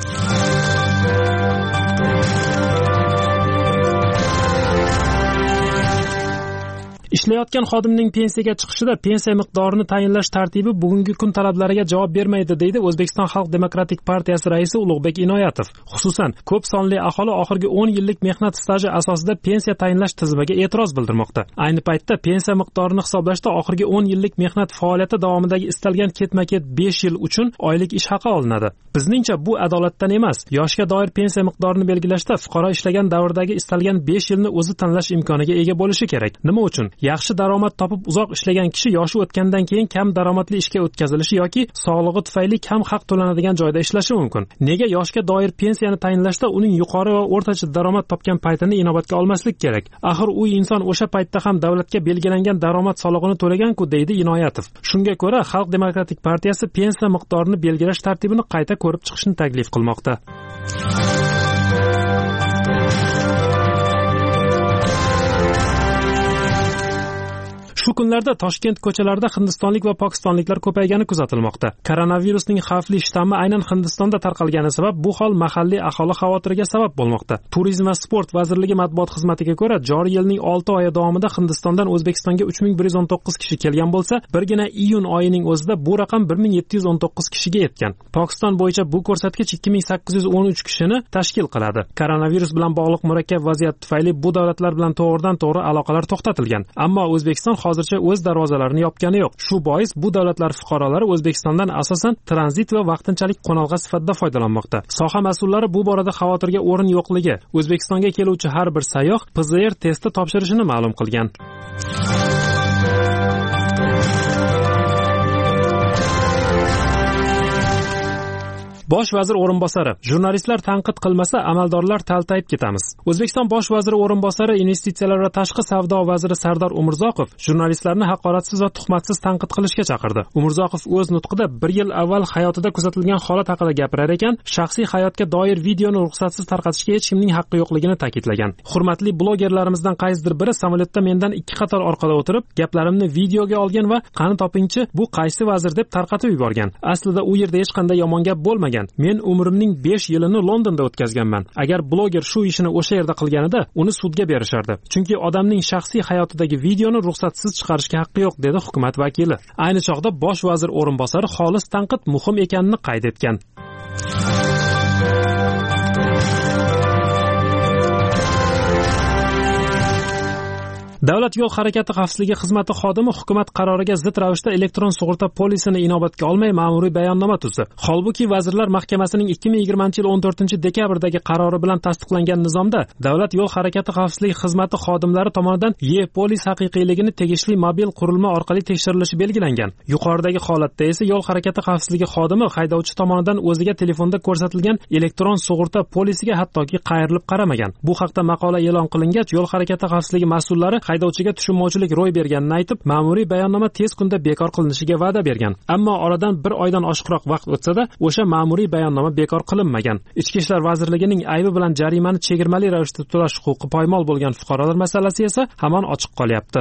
Ishlayotgan xodimning pensiyaga chiqishida pensiya miqdorini tayinlash tartibi bugungi kun talablariga javob bermaydi, deydi O'zbekiston Xalq demokratik partiyasi raisi Ulug'bek Inoyatov. Xususan, ko'p sonli aholi oxirgi o'n yillik mehnat staji asosida pensiya tayinlash tizimiga e'tiroz bildirmoqda. Ayni paytda pensiya miqdorini hisoblashda oxirgi o'n yillik mehnat faoliyati davomidagi istalgan ketma-ket besh yil uchun oylik ish haqi olinadi. Bizningcha bu adolatdan emas. Yoshga doir pensiya miqdorini belgilashda fuqaro ishlagan davrdagi istalgan besh yilni o'zi tanlash imkoniga ega bo'lishi kerak. Nima uchun? Yaxshi daromad topib uzoq ishlagan kishi yoshi o'tgandan keyin kam daromadli ishga o'tkazilishi yoki sog'lig'i tufayli kam haq to'lanadigan joyda ishlashi mumkin. Nega yoshga doir pensiyani tayinlashda uning yuqori va o'rtacha daromad topgan paytini inobatga olmaslik kerak? Axir u inson o'sha paytda ham davlatga belgilangan daromad solig'ini to'lagan-ku, deydi Inoyatov. Shunga ko'ra, Xalq demokratik partiyasi pensiya miqdorini belgilash tartibini qayta ko'rib chiqishni taklif qilmoqda. Shu kunlarda Toshkent ko'chalarida hindistonlik va pokistonliklar ko'paygani kuzatilmoqda. Koronavirusning xavfli shtammi aynan Hindistonda tarqalgani sabab bu hol mahalliy aholi xavotiriga sabab bo'lmoqda. Turizm va sport vazirligi matbuot xizmatiga ko'ra, joriy yilning olti oyi davomida Hindistondan O'zbekistonga uch ming bir yuz o'n to'qqiz kishi kelgan bo'lsa, birgina iyun oyining o'zida bu raqam bir ming yetti yuz o'n to'qqiz kishiga yetgan. Pokiston bo'yicha bu ko'rsatkich ikki ming sakkiz yuz o'n uch kishini tashkil qiladi. Koronavirus bilan bog'liq murakkab vaziyat tufayli bu davlatlar bilan to'g'ridan-to'g'ri aloqalar to'xtatilgan. Ammo O'zbekiston hozircha o'z darvozalarini yopgani yo'q. Shu bois bu davlatlar fuqarolari O'zbekistondan asosan tranzit va vaqtinchalik qo'nalg'a sifatida foydalanmoqda. Soha mas'ullari bu borada xavotirga o'rin yo'qligi, O'zbekistonga keluvchi har bir sayyoh P Z R testi topshirishini ma'lum qilgan. Bosh vazir o'rinbosari: jurnalistlar tanqid qilmasa, amaldorlar taltayib ketamiz. O'zbekiston bosh vaziri o'rinbosari, investitsiyalar va tashqi savdo vaziri Sardor Umurzoqov jurnalistlarni haqoratsiz va tuhmatsiz tanqid qilishga chaqirdi. Umurzoqov o'z nutqida bir yil avval hayotida kuzatilgan holat haqida gapirar ekan, shaxsiy hayotga doir videoni ruxsatsiz tarqatishga hech kimning haqqi yo'qligini ta'kidlagan. Hurmatli blogerlarimizdan qaysidir biri samolyotda mendan ikki qator orqada o'tirib, gaplarimni videoga olgan va qani topingchi, bu qaysi vazir deb tarqatib yuborgan. Aslida u yerda hech qanday yomon gap bo'lmagan. Men umrimning besh yilini Londonda o'tkazganman. Agar bloger shu ishini o'sha yerda qilganida, uni sudga berishardi. Chunki odamning shaxsiy hayotidagi videoni ruxsatsiz chiqarishga haqqi yo'q, dedi hukumat vakili. Ayni chog'da bosh vazir o'rinbosari xolis tanqid muhim ekanini qayd etgan. Davlat yo'l harakati xavfsizligi xizmati xodimi hukumat qaroriga zid ravishda elektron sug'urta polisini inobatga olmay ma'muriy bayonnoma tuzdi. Holbuki Vazirlar Mahkamasining ikki ming yigirmanchi yil o'n to'rtinchi dekabrdagi qarori bilan tasdiqlangan nizomda Davlat yo'l harakati xavfsizligi xizmati xodimlari tomonidan E-polis haqiqiyligini tegishli mobil qurilma orqali tekshirilishi belgilangan. Yuqoridagi holatda esa yo'l harakati xavfsizligi xodimi haydovchi tomonidan o'ziga telefonda ko'rsatilgan elektron sug'urta polisiga hattoki qayrilib qaramagan. Bu haqda maqola e'lon qilingach, yo'l harakati xavfsizligi mas'ullari haydovchiga tushunmovchilik ro'y berganini aytib, ma'muriy bayonnoma tez kunda bekor qilinishiga va'da bergan. Ammo oradan bir oydan oshiqroq vaqt o'tsa-da, o'sha ma'muriy bayonnoma bekor qilinmagan. Ichki ishlar vazirligining aybi bilan jarimani chegirmali ravishda to'lash huquqi poymol bo'lgan fuqarolar masalasi esa hamon ochiq qolyapti.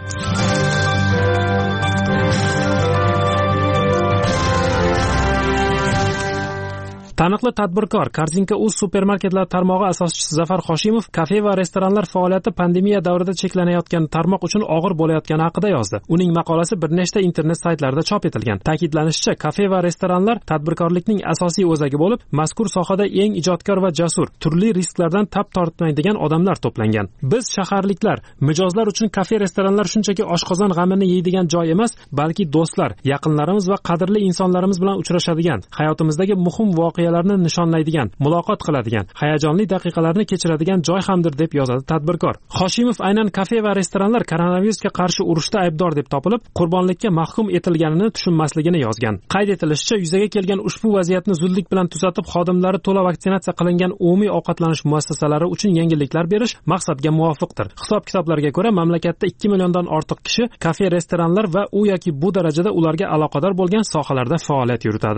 Taniqli tadbirkor Korzinka.uz supermarketlar tarmog'i asoschisi Zafar Hoshimov kafe va restoranlar faoliyati pandemiya davrida cheklanayotgan tarmoq uchun og'ir bo'layotgani haqida yozdi. Uning maqolasi bir nechta internet saytlarida chop etilgan. Ta'kidlanishicha, kafe va restoranlar tadbirkorlikning asosiy o'zagi bo'lib, mazkur sohada eng ijodkor va jasur, turli risklardan tap tortmaydigan odamlar to'plangan. Biz shaharliklar, mijozlar uchun kafe restoranlar shunchaki oshqozon g'amini yeydigan joy emas, balki do'stlar, yaqinlarimiz va qadrli insonlarimiz bilan uchrashadigan, hayotimizdagi muhim voqea larni nishonlaydigan, muloqot qiladigan, hayajonli daqiqalarni kechiradigan joy hamdir, deb yozadi tadbirkor. Hoshimov aynan kafe va restoranlar koronavirusga qarshi urushda aybdor deb topilib, qurbonlikka mahkum etilganini tushunmasligini yozgan. Qayd etilishicha, yuzaga kelgan ushbu vaziyatni zudlik bilan tuzatib, xodimlari to'la vaksinatsiya qilingan umumiy ovqatlanish muassasalari uchun yengilliklar berish maqsadga muvofiqdir. Hisob-kitoblarga ko'ra, mamlakatda ikki milliondan ortiq kishi kafe, restoranlar va u yoki bu darajada ularga aloqador bo'lgan sohalarda faoliyat yuritadi.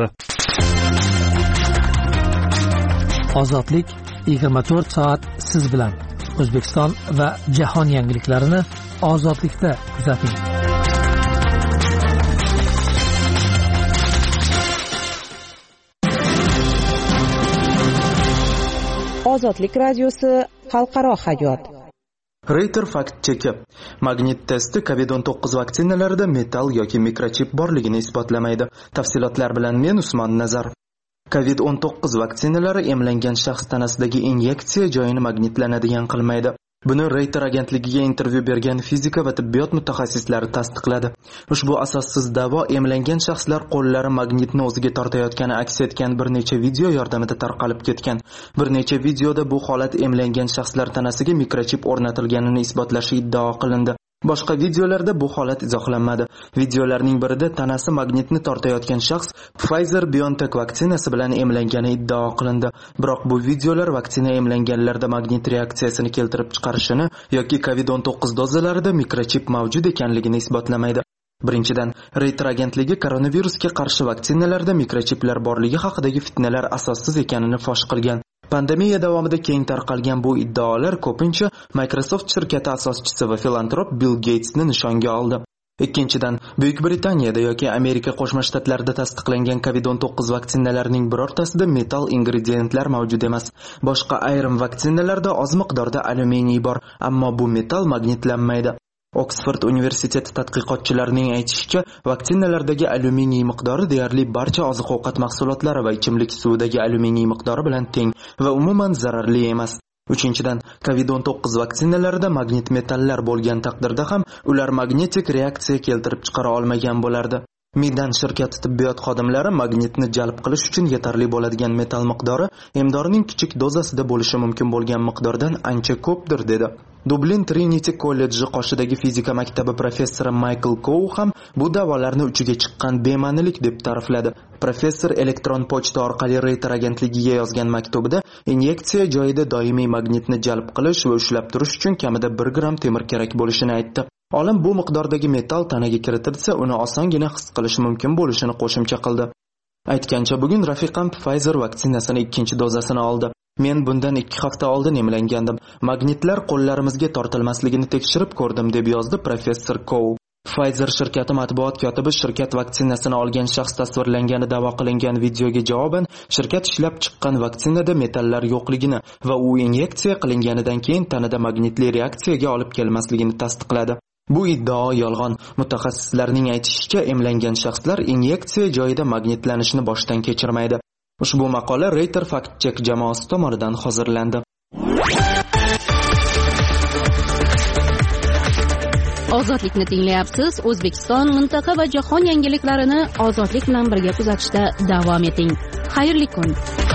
Ozodlik yigirma to'rt soat siz bilan. O'zbekiston va jahon yangiliklarini ozodlikda kuzating. Ozodlik radiosi xalqaro hayot. Reuters fakt cheki. Magnit testi kovid o'n to'qqiz vaksinalarida metall yoki mikrochip borligini isbotlamaydi. Tafsilotlar bilan men Usmon Nazar. kovid o'n to'qqiz vaksinalari emlangan shaxs tanasidagi inyeksiya joyini magnitlanadigan qilmaydi. Buni Reuters agentligiga intervyu bergan fizika va tibbiyot mutaxassislari tasdiqladi. Ushbu asossiz da'vo emlangan shaxslar qo'llari magnitni o'ziga tortayotgani aks etgan bir necha video yordamida tarqalib ketgan. Bir necha videoda bu holat emlangan shaxslar tanasiga mikrochip o'rnatilganini isbotlashi iddao qilindi. Boshqa videolarda bu holat izohlanmadi. Videolarning birida tanasi magnitni tortayotgan shaxs Pfizer-BioNTech vaksinasi bilan emlangani iddao qilindi. Biroq bu videolar vaksina emlanganlarda magnit reaksiyasini keltirib chiqarishini yoki kovid o'n to'qqiz dozalarida mikrochip mavjud ekanligini isbotlamaydi. Birinchidan, Reuters agentligi koronavirusga qarshi vaksinalarda mikrochiplar borligi haqidagi fitnalar asossiz ekanini fosh qilgan. Pandemiya davomida keng tarqalgan bu iddaolar ko'pincha Microsoft shirkati asoschisi va filantrop Bill Gatesni nishonga oldi. Ikkinchidan, Buyuk Britaniyada yoki Amerika Qo'shma Shtatlarida tasdiqlangan kovid o'n to'qqiz vaksinalarining birortasida metall ingrediyentlar mavjud emas. Boshqa ayrim vaksinalarda oz miqdorda alyuminiy bor, ammo bu metall magnitlanmaydi. Oksford universiteti tadqiqotchilarining aytishicha, vaksinalardagi alyuminiy miqdori deyarli barcha oziq-ovqat mahsulotlari va ichimlik suvidagi alyuminiy miqdori bilan teng va umuman zararli emas. Uchinchidan, kovid o'n to'qqiz vaksinalarida magnit metallar bo'lgan taqdirda ham ular magnetik reaksiya keltirib chiqara olmagan bo'lardi. Midan shirkati tibbiyot xodimlari magnitni jalb qilish uchun yetarli bo'ladigan metall miqdori emdorining kichik dozasida bo'lishi mumkin bo'lgan miqdordan ancha ko'pdir dedi. Dublin Trinity kolleji qoshidagi fizika maktabi professori Michael Cow ham bu da'volarni uchiga chiqqan bema'nilik deb ta'rifladi. Professor elektron pochta orqali Reuters agentligiga yozgan maktubida inyeksiya joyida doimiy magnitni jalb qilish va ushlab turish uchun kamida bir gramm temir kerak bo'lishini aytdi. Olim bu miqdordagi metall tanaga kiritilsa, uni osongina his qilish mumkin bo'lishini qo'shimcha qildi. Aytgancha bugun rafiqam Pfizer vaksinasining ikkinchi dozasini oldi. Men bundan ikki hafta oldin emlangandim. Magnitlar qo'llarimizga tortilmasligini tekshirib ko'rdim deb yozdi professor Cow. Pfizer shirkati matbuot kotibi shirkat vaksinasini olgan shaxs tasvirlangani da'vo qilingan videoga javoban shirkat ishlab chiqqan vaksinada metallar yo'qligini va u inyeksiya qilinganidan keyin tanada magnitli reaksiyaga olib kelmasligini tasdiqladi. Bu iddao yolg'on. Mutaxassislarning aytishicha, emlangan shaxslar inyeksiya joyida magnitlanishni boshdan kechirmaydi. Ushbu maqola Reuters Fact Check jamoasi tomonidan hozirlandi. Ozodlikni tinglayapsiz. O'zbekiston, mintaqa va jahon yangiliklarini ozodlik bilan birga kuzatishda davom eting. Xayrli kun.